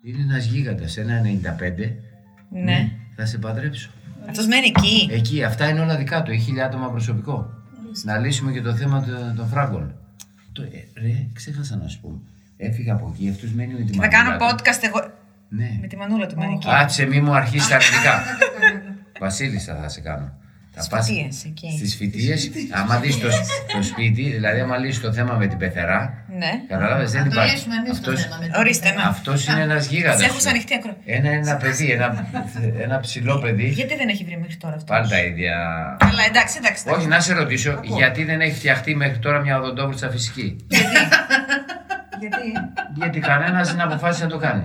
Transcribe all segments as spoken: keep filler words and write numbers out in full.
Είναι ένας γίγαντας, ένα ενενήντα πέντε. Ναι. Ναι, θα σε παντρέψω. Αυτός μένει εκεί. Εκεί, αυτά είναι όλα δικά του. Έχει χίλια άτομα προσωπικό. Να λύσουμε και το θέμα των, των φράγκων. Το, ε, ρε, ξέχασα να σου πω. Έφυγα από εκεί, αυτός μένει με τη Θα μανούλα κάνω του. podcast εγώ. Ναι. Με τη μανούλα του μένει εκεί. Άτσε, μη μου αρχίσει τα αρνητικά. Βασίλισσα θα σε κάνω. Στις Θα πας φοιτίες, εκεί. Στις φοιτίες, άμα δεις το, το σπίτι, δηλαδή άμα λύσεις το θέμα με την πεθερά, Ναι. καταλάβες, δεν Θα το υπάρχει. λύσουμε εμείς το Αυτός, θέμα με την Ορίστε, πεθερά. να. αυτός είναι ένας Σε γίγαντας. έχω σαν ανοιχτή ακρό. Ένα, ένα παιδί, ένα, ένα ψηλό παιδί. Γιατί δεν έχει βρει μέχρι τώρα αυτό. Πάλι τα ίδια. Αλλά εντάξει, εντάξει. Όχι, να σε ρωτήσω, γιατί δεν έχει φτιαχτεί μέχρι τώρα μια οδοντόβουρτσα φυσική. Γιατί. Γιατί. Γιατί κανένας δεν αποφάσισε να το κάνει.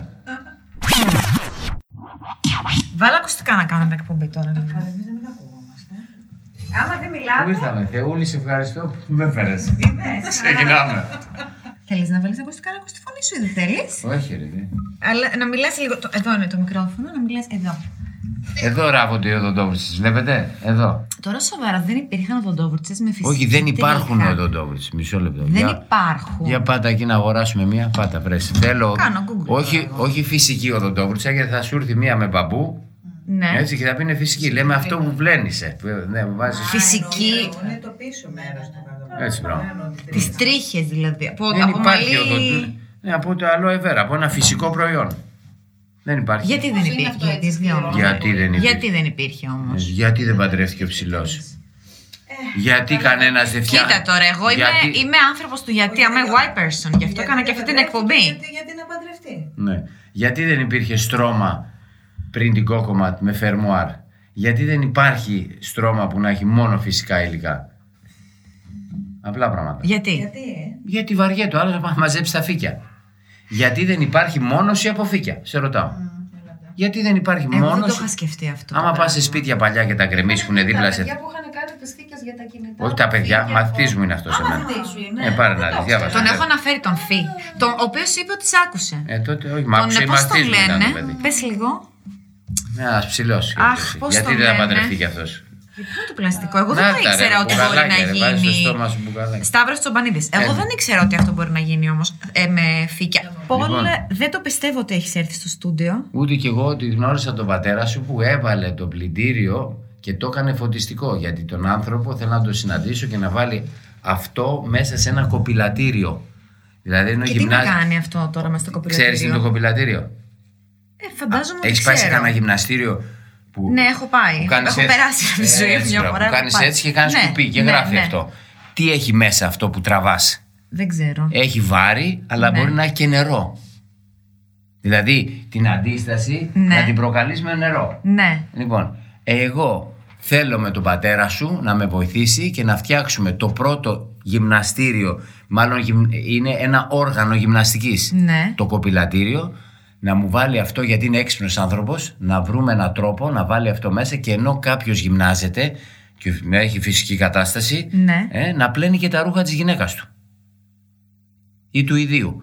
Βάλα ακουστικά να κάνουμε εκπομπή τώρα. Εμείς δεν ακουγόμαστε. Άμα δεν Πού μιλάτε. ήρθαμε, Θεούλη, σε ευχαριστώ που με έφερες. Είμαι. Ξεκινάμε. Θέλεις να βάλεις ακουστικά να ακούς τη φωνή σου ή δεν θέλεις. Όχι, ρε. δε. Αλλά να μιλάς λίγο. το- Εδώ είναι το μικρόφωνο, να μιλάς εδώ. Εδώ ράβονται οι οδοντόβουρτσες, βλέπετε, εδώ. Τώρα σοβαρά δεν υπήρχαν οδοντόβουρτσες με φυσική. Όχι, δεν υπάρχουν τρίχα. οδοντόβουρτσες. Μισό λεπτό. Δεν Για- υπάρχουν. Για πάτα εκεί να αγοράσουμε μία, πάτα βρες. Θέλω. Κάνω Google όχι, τώρα εγώ. όχι φυσική οδοντόβουρτσα, γιατί θα σου έρθει μία με μπαμπού. Ναι. Έτσι και θα πει είναι φυσική. Λέμε αυτό που βλένισε. Ναι, βάζεις. Φυσική. Είναι το πίσω μέρος του κάτω. Έτσι, μπράβο. Τις τρίχες δηλαδή. Από, Δεν από υπάρχει μαλλί- οδοντόβουρτσα. Ναι, από το aloe vera, από ένα φυσικό προϊόν. Δεν υπάρχει. Γιατί δεν Πώς είναι υπήρχε. αυτό Γιατί, έτσι, συγγνώμη. Γιατί δεν υπήρχε. Γιατί δεν υπήρχε όμως. Γιατί δεν παντρεύτηκε ο ψηλός. Γιατί κανένας δεν φτιάχνει. Κοίτα τώρα, εγώ είμαι, Γιατί- είμαι άνθρωπος του γιατί. I'm a white person. Γι' αυτό έκανα και αυτή την εκπομπή. Γιατί, γιατί να παντρευτεί. Ναι. Γιατί δεν υπήρχε στρώμα πριν την κόκοματ με φερμουάρ. Γιατί δεν υπάρχει στρώμα που να έχει μόνο φυσικά υλικά. Απλά πράγματα. Γιατί. Γιατί, ε. Γιατί βαριέται ο άλλος να πάει να μαζέψει τα φύκια. Γιατί δεν υπάρχει μόνωση από φύκια. Σε ρωτάω. Γιατί δεν υπάρχει Εγώ δεν το μόνωση. είχα σκεφτεί αυτό. Άμα το πας σε πράγμα. σπίτια παλιά και τα γκρεμίσεις που είναι δίπλα Τα σε. παιδιά που είχαν κάνει τις θήκες για τα κινητά. Όχι τα παιδιά, φύγε, μαθητής ο- μου είναι αυτός Α, εμένα. μαθητής σου είναι. Ε, πάρε να δεις, διάβασε. Τον έχω αναφέρει τον Φι. Τον, ο οποίο είπε ότι σ' άκουσε. Ε, τότε όχι, μ' Τον άκουσε η πώς τον μαθητής μου ήταν το λένε. παιδί. Πες λίγο. Ένας ψηλός. Αχ, πώς Γιατί τον δεν θα λένε. παντρευτεί κι αυτός. Γιατί είναι το πλαστικό. Εγώ δεν Να το τα, ρε, ήξερα ότι μπορεί μπουκαλάκια, να ρε, βάζεις στο γίνει. στόμα σου μπουκαλάκια. Σταύρος Τσομπανίδης. Εγώ Ε. δεν ήξερα ότι αυτό μπορεί να γίνει όμως ε, με φύκια. Πολ, Λοιπόν. δεν το πιστεύω ότι έχεις έρθει στο στούντιο. Ούτε κι εγώ ότι γνώρισα τον πατέρα σου που έβαλε το πλυντήριο και το έκανε φωτιστικό. Γιατί τον άνθρωπο θέλω να τον συναντήσω και να βάλει αυτό μέσα σε ένα κοπηλατήριο. Δηλαδή είναι Και τι να γυμνάσιο. κάνει αυτό τώρα μες στο κοπηλατήριο. Ξέρεις τι είναι το κοπηλατήριο. Ε, φαντάζομαι ότι Έχεις πάει σε ξέρω. κανένα γυμναστήριο που. Ναι, έχω πάει. που κάνεις Έχω έτσι. περάσει από τη ζωή μου Έτσι, μια μπράβο, φορά. που έχω κάνεις πάει. έτσι και κάνεις Ναι, κουπί και ναι, γράφει ναι. αυτό. Τι έχει μέσα αυτό που τραβάς. Δεν ξέρω. Έχει βάρη, αλλά Ναι. μπορεί να έχει και νερό. Δηλαδή την αντίσταση Ναι. να την προκαλείς με νερό. Ναι. Λοιπόν, εγώ θέλω με τον πατέρα σου να με βοηθήσει και να φτιάξουμε το πρώτο γυμναστήριο, μάλλον γυμ- είναι ένα όργανο γυμναστικής. Ναι. Το κοπηλατήριο, να μου βάλει αυτό γιατί είναι έξυπνος άνθρωπος, να βρούμε έναν τρόπο να βάλει αυτό μέσα και ενώ κάποιος γυμνάζεται και έχει φυσική κατάσταση, Ναι. ε, να πλένει και τα ρούχα της γυναίκας του ή του ιδίου.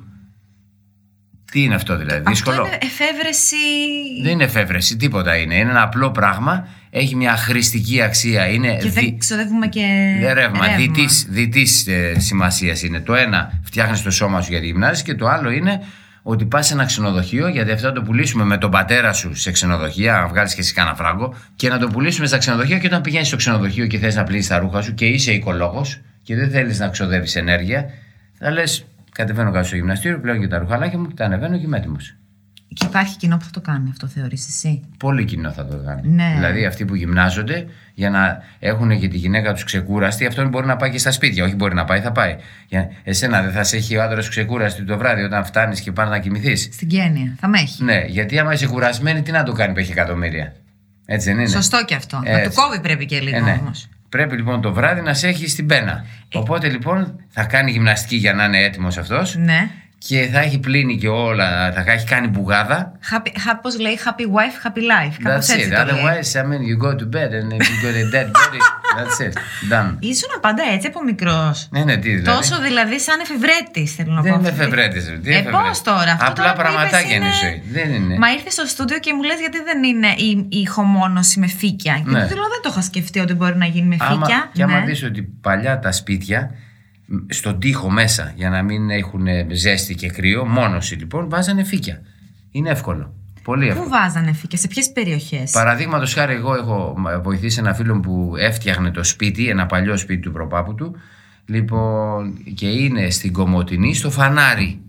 Τι είναι αυτό δηλαδή, δύσκολο. Αυτό είναι εφεύρεση. Δεν είναι εφεύρεση, τίποτα είναι. Είναι ένα απλό πράγμα. Έχει μια χρηστική αξία. Είναι Και δι... δεν ξοδεύουμε και. δε ρεύμα. Διτής, διτής ε, σημασίας είναι. Το ένα φτιάχνεις το σώμα σου για τη γυμνάζεις και το άλλο είναι ότι πας σε ένα ξενοδοχείο, γιατί αυτό το πουλήσουμε με τον πατέρα σου σε ξενοδοχεία, να βγάλεις και εσύ κάνα φράγκο, και να το πουλήσουμε στα ξενοδοχεία. Και όταν πηγαίνεις στο ξενοδοχείο και θες να πλύνεις τα ρούχα σου και είσαι οικολόγος και δεν θέλεις να ξοδεύεις ενέργεια, θα λες: κατεβαίνω κάτω στο γυμναστήριο, πλέον και τα ρουχαλάκια μου και τα ανεβαίνω και είμαι έτοιμος. Και υπάρχει κοινό που θα το κάνει αυτό, θεωρείς εσύ. Πολύ κοινό θα το κάνει. Ναι. Δηλαδή αυτοί που γυμνάζονται για να έχουν και τη γυναίκα τους ξεκούραστη, αυτόν μπορεί να πάει και στα σπίτια. Όχι, μπορεί να πάει, θα πάει. Για... Εσένα δεν θα σε έχει ο άντρας ξεκούραστη το βράδυ όταν φτάνεις και πας να κοιμηθείς. Στην Κένια. Θα με έχει. Ναι, γιατί άμα είσαι κουρασμένη, τι να το κάνει που έχει εκατομμύρια. Έτσι δεν είναι. Σωστό και αυτό. Να Έτσι. του κόβει πρέπει και λίγο Ε, ναι. όμως. Πρέπει λοιπόν το βράδυ να σε έχει στην πένα. Ε. Οπότε λοιπόν θα κάνει γυμναστική για να είναι έτοιμος αυτός Ναι. και θα έχει πλύνει και όλα, θα έχει κάνει μπουγάδα. Happy, ha, πώς λέει, happy wife, happy life. Κάπως That's έτσι it. το λέει. Otherwise, I mean, you go to bed and if you got a dead body, that's it. Done. Ήσουν πάντα έτσι από μικρός. Ναι, ναι, τι δηλαδή. Τόσο δηλαδή σαν εφευρέτης, θέλω να πω. Δεν είμαι εφευρέτης. ρε, τι Ε, εφευρέτης. πώς τώρα, αυτό Απλά τώρα που πραγματάκια είπες είναι η είναι- ζωή. Δεν είναι. Μα ήρθε στο στούντιο και μου λες γιατί δεν είναι η, η ηχομόνωση με φύκια. Και Ναι. του λέω δεν το είχα σκεφτεί ότι μπορεί να γίνει με φύκια. Άμα, και άμα Ναι. δεις ότι παλιά τα σπίτια στον τοίχο μέσα για να μην έχουν ζέστη και κρύο, μόνος λοιπόν βάζανε φύκια. Είναι εύκολο. Πολύ εύκολο. Πού βάζανε φύκια, σε ποιες περιοχές? Παραδείγματος χάρη, εγώ έχω βοηθήσει ένα φίλο μου που έφτιαχνε το σπίτι, ένα παλιό σπίτι του προπάπου του. Λοιπόν, και είναι στην Κομοτηνή, στο Φανάρι.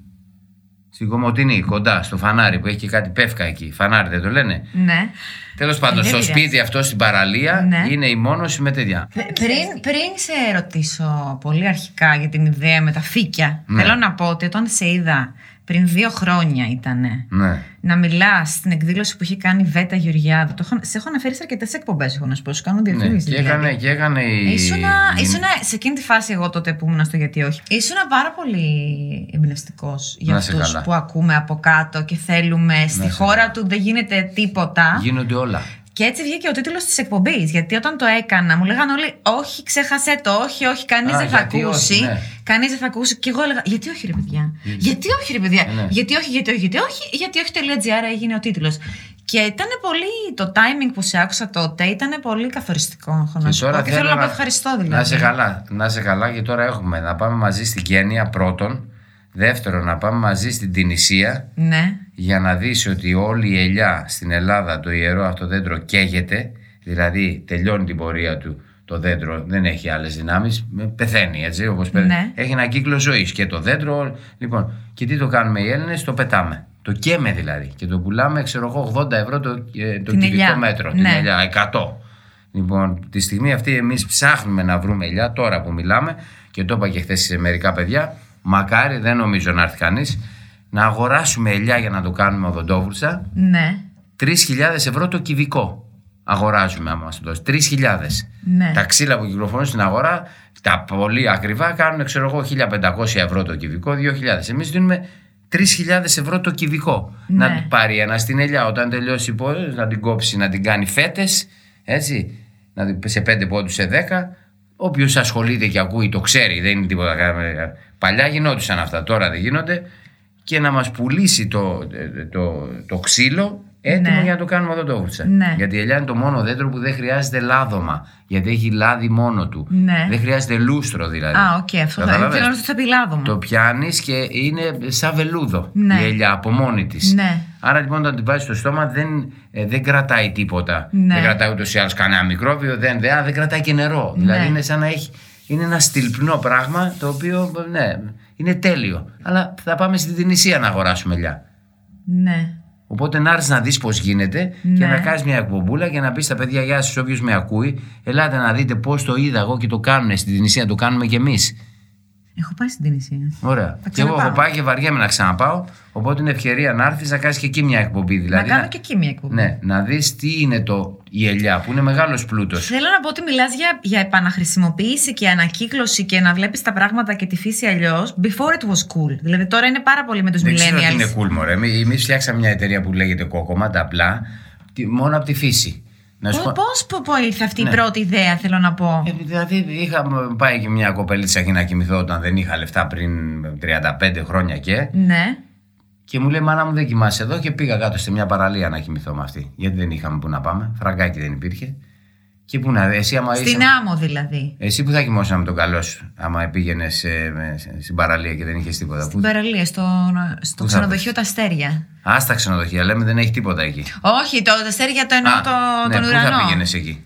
Στην Κομοτηνή, κοντά, στο Φανάρι που έχει και κάτι πεύκα εκεί. Φανάρι, δεν το λένε? Ναι. Τέλος πάντων, στο σπίτι αυτό στην παραλία, ναι, είναι η μόνωση με τέτοια. Πριν, πριν σε ρωτήσω πολύ αρχικά για την ιδέα με τα φύκια, ναι, θέλω να πω ότι όταν σε είδα πριν δύο χρόνια ήτανε, ναι, να μιλάς στην εκδήλωση που είχε κάνει η Βέτα Γεωργιάδου. Το έχω, σε έχω αναφέρει σε αρκετές εκπομπές, έχω να σου πω, σου κάνω διαφήμιση. Ναι, και έκανε, και έκανε η... Ήσουνα, ήσουνα σε εκείνη τη φάση εγώ τότε που ήμουν στο γιατί όχι. Ήσουνα πάρα πολύ εμπνευστικός για αυτούς που ακούμε από κάτω και θέλουμε στη να χώρα καλά. Του δεν γίνεται τίποτα. Γίνονται όλα. Και έτσι βγήκε ο τίτλος της εκπομπής. Γιατί όταν το έκανα, μου λέγανε όλοι: όχι, ξέχασέ το, όχι, όχι, κανείς δεν θα ακούσει. Όχι, ναι. Κανείς δεν θα ακούσει. Και εγώ έλεγα: γιατί όχι, ρε παιδιά. Mm. Γιατί όχι, ρε παιδιά. Ναι. Γιατί όχι, γιατί όχι, γιατί όχι. Γιατί όχι.gr έγινε ο τίτλος. Και ήταν πολύ. Το timing που σε άκουσα τότε ήταν πολύ καθοριστικό. Και, να τώρα και θέλω να πω ευχαριστώ δηλαδή. Να είσαι καλά, να είσαι καλά. Και τώρα έχουμε να πάμε μαζί στην Κένια πρώτον. Δεύτερον, να πάμε μαζί στην Τινησία. Ναι. Για να δεις ότι όλη η ελιά στην Ελλάδα, το ιερό αυτό δέντρο καίγεται. Δηλαδή τελειώνει την πορεία του το δέντρο, δεν έχει άλλες δυνάμεις, πεθαίνει έτσι όπως πεθαίνει. Ναι. Έχει ένα κύκλο ζωής και το δέντρο. Λοιπόν, και τι το κάνουμε οι Έλληνες? Το πετάμε. Το καίμε δηλαδή. Και το πουλάμε, ξέρω εγώ, ογδόντα ευρώ το, το κυβικό μέτρο. Ναι. Την ελιά, εκατό. Λοιπόν, τη στιγμή αυτή εμείς ψάχνουμε να βρούμε ελιά τώρα που μιλάμε, και το είπα και χθες σε μερικά παιδιά. Μακάρι, δεν νομίζω να έρθει κανείς, να αγοράσουμε ελιά για να το κάνουμε οδοντόβουρσα. Ναι. τρεις χιλιάδες ευρώ το κυβικό αγοράζουμε, άμα μας το δώσει. τρεις χιλιάδες. Ναι. Τα ξύλα που κυκλοφορούν στην αγορά, τα πολύ ακριβά, κάνουν, ξέρω εγώ, χίλια πεντακόσια ευρώ το κυβικό, δύο χιλιάδες. Εμείς δίνουμε τρεις χιλιάδες ευρώ το κυβικό. Ναι. Να του πάρει ένα στην ελιά, όταν τελειώσει η πόλη, να την κόψει, να την κάνει φέτες, έτσι, σε πέντε πόντους, σε δέκα. Όποιος ασχολείται και ακούει το ξέρει, δεν είναι τίποτα. Παλιά γινόντουσαν αυτά, τώρα δεν γίνονται. Και να μας πουλήσει το, το, το ξύλο έτοιμο, ναι, για να το κάνουμε οδοντόβουρσα. Ναι. Γιατί η ελιά είναι το μόνο δέντρο που δεν χρειάζεται λάδωμα. Γιατί έχει λάδι μόνο του. Ναι. Δεν χρειάζεται λούστρο δηλαδή. Α, οκ, okay, αυτό θα, θα πει λάδωμα. Το πιάνεις και είναι σαν βελούδο, ναι, η ελιά από μόνη της. Ναι. Άρα λοιπόν όταν την βάζεις στο στόμα δεν, ε, δεν κρατάει τίποτα. Ναι. Δεν κρατάει ούτως ή άλλως κανένα μικρόβιο, δεν, δεν, δεν κρατάει και νερό. Ναι. Δηλαδή είναι σαν να έχει. Είναι ένα στυλπνό πράγμα το οποίο, ναι, είναι τέλειο. Αλλά θα πάμε στην Τινησία να αγοράσουμε ελιά. Ναι. Οπότε να έρθεις να δεις πώς γίνεται, ναι, και να κάνεις μια εκπομπούλα και να πεις στα παιδιά: γεια σας, όποιος με ακούει, ελάτε να δείτε πώς το είδα εγώ και το κάνουν στην Τινησία, το κάνουμε κι εμείς. Έχω πάει στην Τινησία. Ωραία. Και εγώ έχω πάει και βαριέμαι να ξαναπάω. Οπότε είναι ευκαιρία να έρθεις να κάνεις και εκεί μια εκπομπή. Δηλαδή, να κάνω και εκεί μια εκπομπή. Ναι, να δεις τι είναι το, η ελιά, που είναι μεγάλος πλούτος. Θέλω να πω ότι μιλάς για, για επαναχρησιμοποίηση και ανακύκλωση και να βλέπεις τα πράγματα και τη φύση αλλιώς. Before it was cool. Δηλαδή τώρα είναι πάρα πολύ με τους millennials. Δεν ξέρω τι είναι cool, μωρέ. Εμείς φτιάξαμε μια εταιρεία που λέγεται Κόκομα, απλά, μόνο από τη φύση. Πώς ήρθε αυτή, ναι, η πρώτη ιδέα, θέλω να πω. Ε, δηλαδή, είχα πάει και μια κοπελίτσα εκεί να κοιμηθώ όταν δεν είχα λεφτά πριν τριάντα πέντε χρόνια και. Ναι. Και μου λέει: μάνα μου, δεν κοιμάσαι εδώ, και πήγα κάτω σε μια παραλία να κοιμηθώ με αυτή. Γιατί δεν είχαμε που να πάμε, φραγκάκι δεν υπήρχε. Και πού να δει, εσύ άμα στην είσαι... άμμο δηλαδή. Εσύ που θα κοιμόσαι με τον καλό σου, άμα πήγαινε στην παραλία και δεν είχε τίποτα. Στην που... παραλία, στο, στο ξενοδοχείο Τα Αστέρια. Α, στα ξενοδοχεία, λέμε δεν έχει τίποτα εκεί. Όχι, το Τα Αστέρια το εννοώ το, ναι, τον πού ουρανό. Πού θα πήγαινε εκεί?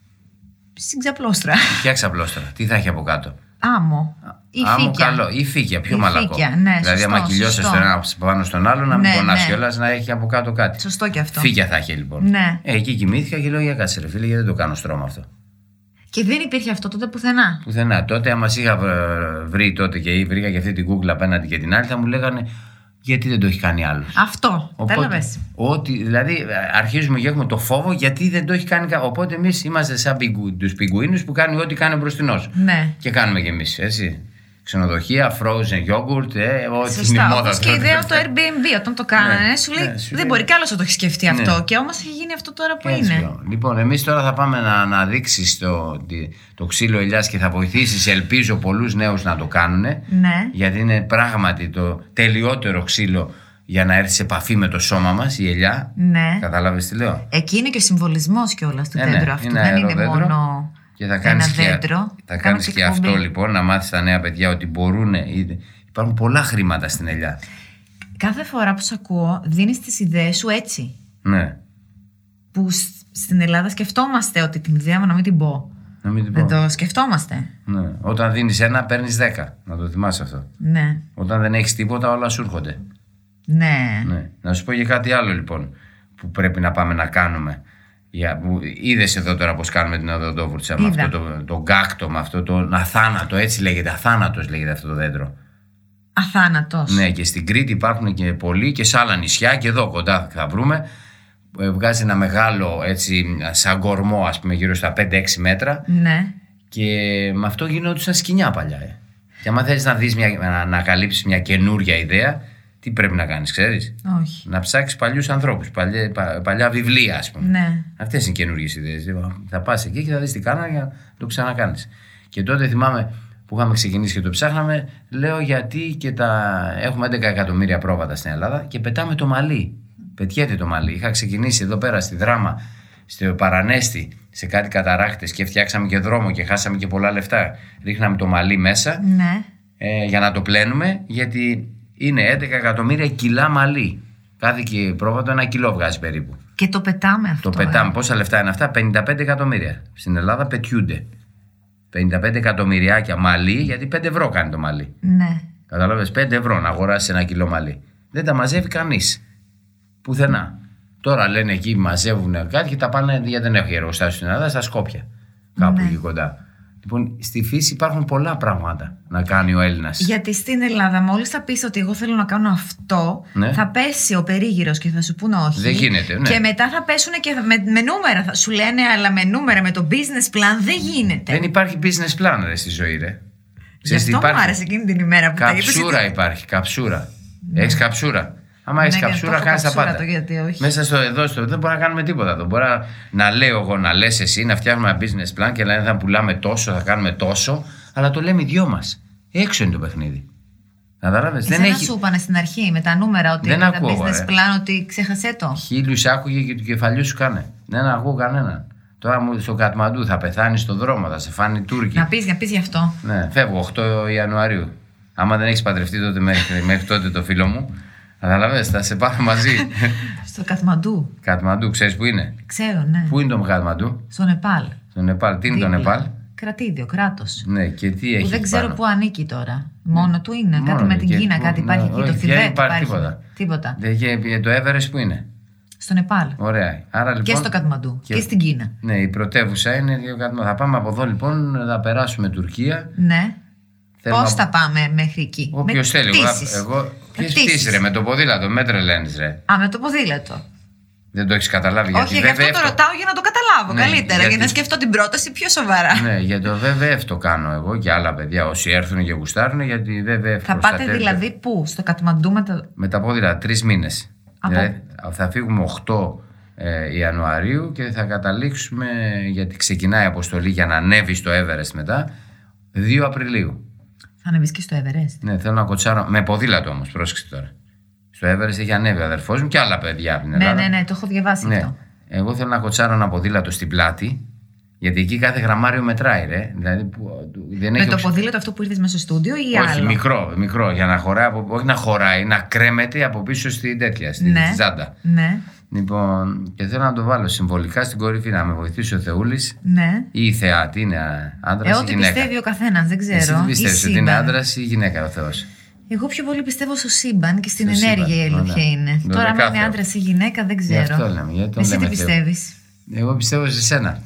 Στην ξαπλώστρα. Ποια ξαπλώστρα, τι θα έχει από κάτω? Άμμο. Ή Άμμο, φύκια. Καλό, ή φύκια, πιο μαλακό. Ναι, δηλαδή, άμα κυλιώσει τον ένα πάνω στον άλλο, να μην, ναι, πονάς, ναι, κιόλας, να έχει από κάτω κάτι. Σωστό και αυτό. Φύκια θα έχει λοιπόν. Ναι. Ε, εκεί κοιμήθηκα και λέω: για κάτσε, ρε φίλε, γιατί δεν το κάνω στρώμα αυτό. Και δεν υπήρχε αυτό τότε πουθενά. Πουθενά. Τότε, άμα είχα βρει τότε και βρήκα και αυτή την Google απέναντι και την άλλη, θα μου λέγανε: γιατί δεν το έχει κάνει άλλο. Αυτό. Κατάλαβες. Ότι, δηλαδή, αρχίζουμε και έχουμε το φόβο γιατί δεν το έχει κάνει κάποιο. Οπότε εμείς είμαστε σαν τους πιγκουίνους που κάνει ό,τι κάνει μπροστινός. Ναι. Και κάνουμε κι εμείς, έτσι. Ξενοδοχεία, frozen yogurt, ε, ό,τι είναι η μόδα. Όπως και η ιδέα το Airbnb όταν το κάνανε, ναι, σου λέει: ναι, σου δεν λέει... μπορεί κι άλλος να το έχει σκεφτεί, ναι, αυτό. Και όμως έχει γίνει αυτό τώρα που έτσι είναι. Λέω. Λοιπόν, εμείς τώρα θα πάμε να αναδείξεις το, το ξύλο ελιάς και θα βοηθήσεις, ελπίζω, πολλούς νέους να το κάνουν. Ναι. Γιατί είναι πράγματι το τελειότερο ξύλο για να έρθει σε επαφή με το σώμα μας, η ελιά. Ναι. Κατάλαβες τι λέω? Εκεί είναι και ο συμβολισμός κιόλας του ε, δέντρου, ναι, αυτού. Δεν είναι μόνο. Και θα κάνεις και, δέντρο, θα κάνεις και αυτό λοιπόν, να μάθεις τα νέα παιδιά ότι μπορούν. Υπάρχουν πολλά χρήματα στην ελιά. κάθε φορά που σε ακούω, δίνεις τις ιδέες σου έτσι. Ναι. Που σ- στην Ελλάδα σκεφτόμαστε ότι την ιδέα μου να μην την πω. Να μην την Δεν πω. το σκεφτόμαστε. Ναι. Όταν δίνεις ένα, παίρνεις δέκα. Να το θυμάσαι αυτό. Ναι. Όταν δεν έχεις τίποτα, όλα σου έρχονται. Ναι. Ναι. Να σου πω και κάτι άλλο λοιπόν που πρέπει να πάμε να κάνουμε. Για, που, είδες εδώ τώρα πώς κάνουμε την οδοντόβουρτσα με Είδα. αυτό το, το γκάκτο, με αυτό το αθάνατο, έτσι λέγεται. Αθάνατος λέγεται αυτό το δέντρο. Αθάνατος. Ναι, και στην Κρήτη υπάρχουν και πολλοί και σε άλλα νησιά και εδώ κοντά θα βρούμε. Ε, Βγάζει ένα μεγάλο έτσι, σαν κορμό, ας πούμε, γύρω στα πέντε έξι μέτρα. Ναι. Και με αυτό γινόντουσαν σκοινιά παλιά. Ε. Και άμα θέλεις να δεις μια, να ανακαλύψεις μια καινούρια ιδέα, τι πρέπει να κάνεις, ξέρεις? Όχι. Να ψάξεις παλιούς ανθρώπους, παλιά, πα, παλιά βιβλία, ας πούμε. Ναι. Αυτές είναι καινούργιες ιδέες. Θα πας εκεί και θα δεις τι κάνανε για να το ξανακάνεις. Και τότε θυμάμαι που είχαμε ξεκινήσει και το ψάχναμε, λέω γιατί και τα... έχουμε έντεκα εκατομμύρια πρόβατα στην Ελλάδα και πετάμε το μαλλί. Πετιέται το μαλλί. Είχα ξεκινήσει εδώ πέρα στη Δράμα, στο Παρανέστη, σε κάτι καταράχτες και φτιάξαμε και δρόμο και χάσαμε και πολλά λεφτά. Ρίχναμε το μαλλί μέσα Ναι. ε, για να το πλένουμε, γιατί είναι έντεκα εκατομμύρια κιλά μαλλί. Κάθε και πρόβατο ένα κιλό βγάζει περίπου. Και το πετάμε αυτό. Το πετάμε. ε. Πόσα λεφτά είναι αυτά? πενήντα πέντε εκατομμύρια. Στην Ελλάδα πετιούνται. πενήντα πέντε εκατομμυριάκια μαλλί, γιατί πέντε ευρώ κάνει το μαλλί. Ναι. Καταλάβες, πέντε ευρώ να αγοράσεις ένα κιλό μαλλί. Δεν τα μαζεύει κανείς. Πουθενά. Τώρα λένε εκεί μαζεύουν κάτι και τα πάνε, γιατί δεν έχει εργοστάσιο στην Ελλάδα, στα Σκόπια. Κάπου Ναι. εκεί κοντά. Λοιπόν, στη φύση υπάρχουν πολλά πράγματα να κάνει ο Έλληνας. Γιατί στην Ελλάδα, μόλις θα πεις ότι εγώ θέλω να κάνω αυτό, Ναι. θα πέσει ο περίγυρος και θα σου πούνε όχι. Δεν γίνεται, ναι. Και μετά θα πέσουν και με, με νούμερα. Θα σου λένε, αλλά με νούμερα, με το business plan δεν γίνεται. Δεν υπάρχει business plan ρε, στη ζωή, ρε. Γι' Ξέρεις τι αυτό μου υπάρχει? άρεσε εκείνη την ημέρα που τα είπες. Καψούρα γιατί- υπάρχει, καψούρα. Έχεις καψούρα. Άμα έχεις Ναι, καψούρα, το έχω κάνεις τα καψούρα πάντα. το, γιατί όχι. Μέσα στο εδώ, στο δεν μπορεί να κάνουμε τίποτα. Δεν μπορεί να, να λέω εγώ, να λες εσύ, να φτιάχνουμε ένα business plan και να θα πουλάμε τόσο, θα κάνουμε τόσο, αλλά το λέμε οι δυο μας. Έξω είναι το παιχνίδι. Κατάλαβες? Δεν Εσένα έχει. σου είπανε στην αρχή με τα νούμερα ότι Δεν με τα ακούω, business ρε. plan ότι ξέχασέ το. Χίλιους άκουγε και του κεφαλιού σου κάνε. Δεν ακούω κανέναν. Τώρα μου στο Κατμαντού θα πεθάνει στον δρόμο, θα σε φάνει Τούρκοι. Να πεις, να πεις γι' αυτό. Ναι, φεύγω οκτώ Ιανουαρίου. Άμα δεν έχεις παντρευτεί τότε μέχρι, μέχρι τότε το φίλο μου, καταλαβες, θα σε πάρω μαζί. Στο Κατμαντού. Κατμαντού, ξέρεις που είναι? Ξέρω, ναι. Πού είναι το Κατμαντού? Στο Νεπάλ. Στο Νεπάλ. Τι είναι το Δίπλα. Νεπάλ? Κρατήδιο, κράτος. Ναι, και τι έχει Που δεν ξέρω πάνω? πού ανήκει τώρα. Μόνο του είναι. Μόνο Κάτι με του. την Και Κίνα, που- κάτι ναι, υπάρχει εκεί. όχι, Το δεν Θιβέτ υπάρχει τίποτα. Τίποτα. Δεν- και το Everest που είναι? Στο Νεπάλ. Ωραία. Άρα, λοιπόν, Και στο Κατμαντού. και- Και στην Κίνα. Ναι, η πρωτεύουσα είναι το Κατμαντού. Θα πάμε από εδώ λοιπόν, θα περάσουμε Τουρκία. Ναι. Θέλω Πώς να- θα πάμε μέχρι εκεί? Όποιο Με θέλει. Εγώ, πτήσεις. εγώ ποιες πτήσεις. πτήσεις, ρε, με το ποδήλατο, με τρελαίνεις, ρε. Α, με το ποδήλατο. Δεν το έχεις καταλάβει. Όχι, γι' αυτό το ρωτάω για να το καταλάβω Ναι, καλύτερα. γιατί- Για να σκεφτώ την πρόταση πιο σοβαρά. Ναι, για το βε βε εφ το κάνω εγώ και άλλα παιδιά. Όσοι έρθουν και γουστάρουν, γιατί η βε βε εφ Θα πάτε προστατεύεται. δηλαδή πού? Στο Κατμαντού με το. Με τα πόδιλα τρεις μήνες. Από- Δηλαδή, θα φύγουμε οκτώ ε, Ιανουαρίου και θα καταλήξουμε, γιατί ξεκινάει η αποστολή για να ανέβει στο Everest μετά, δύο Απριλίου. Θα ανεβείς και στο Everest. Ναι, θέλω να κοτσάρω. Με ποδήλατο όμως, πρόσεξε τώρα. Στο Everest έχει ανέβει ο αδερφός μου και άλλα παιδιά από την Ναι, Ελλάδα. ναι, ναι, το έχω διαβάσει Ναι. αυτό. Εγώ θέλω να κοτσάρω ένα ποδήλατο στην πλάτη, γιατί εκεί κάθε γραμμάριο μετράει, ρε. Δηλαδή, που, δεν Με έχει το οξυ- ποδήλατο αυτό που ήρθες μέσα στο στούντιο ή Όχι, άλλο? μικρό, μικρό, για να χωράει, από- όχι να χωράει, να κρέμεται από πίσω στην τέτοια, στη Ναι. στη ζάντα. Ναι, Λοιπόν, και θέλω να το βάλω συμβολικά στην κορυφή, να με βοηθήσει ο Θεούλης ναι. ή η Θεά, τι είναι Ε, άντρας ή ό,τι γυναίκα. πιστεύει ο καθένας, δεν ξέρω. Εσύ τι Ή πιστεύεις, ότι είναι σύμπαν. άντρας ή γυναίκα ο Θεός? Εγώ πιο πολύ πιστεύω στο σύμπαν και στην Στο ενέργεια η σύμπαν, αλήθεια ωραία. είναι. Το Τώρα, αν δεκάθερο. είναι άντρα ή γυναίκα, δεν Γι' αυτό ξέρω. λέμε, γιατί τον Εσύ τι λέμε Θεό. πιστεύεις? Εγώ πιστεύω σε σένα.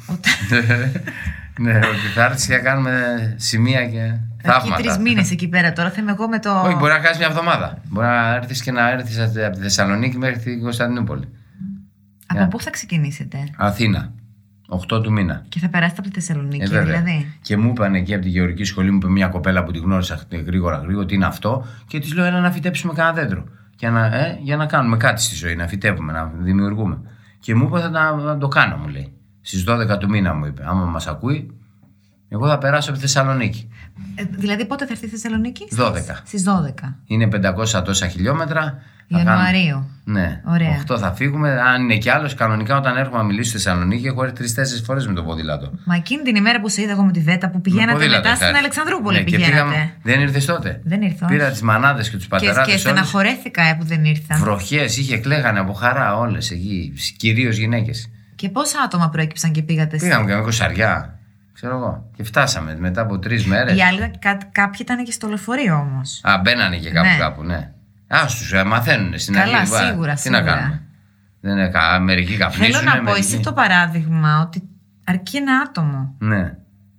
Ναι, ότι θα έρθεις και θα κάνουμε σημεία και Θα θαύματα. τρει μήνες εκεί πέρα τώρα. Θα είμαι εγώ με το. Όχι, μπορεί να κάνεις μια εβδομάδα. Μπορεί να έρθεις και να έρθεις από τη Θεσσαλονίκη μέχρι την Κωνσταντινούπολη. Από Ναι. πού θα ξεκινήσετε? Αθήνα, οκτώ του μήνα. Και θα περάσετε από τη Θεσσαλονίκη, Ε, βέβαια. δηλαδή. Και μου είπαν εκεί από τη γεωργική σχολή, μου είπε μια κοπέλα που τη γνώρισα γρήγορα γρήγορα, τι είναι αυτό. Και τη λέω: έλα να φυτέψουμε κανένα δέντρο. Για να, ε, για να κάνουμε κάτι στη ζωή, να φυτεύουμε, να δημιουργούμε. Και μου είπε: θα τα- να το κάνω, μου λέει. Στις δώδεκα του μήνα μου είπε: άμα μας ακούει, εγώ θα περάσω από τη Θεσσαλονίκη. Ε, δηλαδή, πότε θα έρθει η Θεσσαλονίκη? δώδεκα. Στις δώδεκα. Είναι πεντακόσια τόσα χιλιόμετρα. Ιανουαρίου. Ναι, ωραία. οκτώ θα φύγουμε. Αν είναι κι άλλο, κανονικά όταν έρχομαι να μιλήσω στη Θεσσαλονίκη, έχω έρθει τρεις-τέσσερις φορές με το ποδήλατο. Μα εκείνη την ημέρα που σε είδα εγώ με τη Βέτα που πηγαίνατε μετά στην Αλεξανδρούπολη. Ναι, πηγαίνατε. Πήγαμε, δεν ήρθες τότε. Δεν ήρθα. Πήρα τις μανάδες και τους πατεράδες. Και, και στεναχωρέθηκα ε, που δεν ήρθα. Βροχές, είχε κλαίγανε από χαρά όλες εκεί, κυρίως γυναίκες. Και πόσα άτομα προέκυψαν και πήγατε εσείς? Πήγαμε και με κοσαριά. Ξέρω εγώ. Και φτάσαμε μετά από τρεις μέρες. Οι άλλοι, κά, κάποιοι ήταν και στο λεωφορείο όμως. Α, μπαίνανε και κάπου ναι. κάπου, ναι. Α, στους ε, μαθαίνουν στην Καλά, αρχή. σίγουρα, Τι σίγουρα. να κάνουμε. Δεν είναι κα... Μερικοί καπνίζουν. Θέλω να πω, μερικοί... εσύ το παράδειγμα ότι αρκεί ένα άτομο Ναι.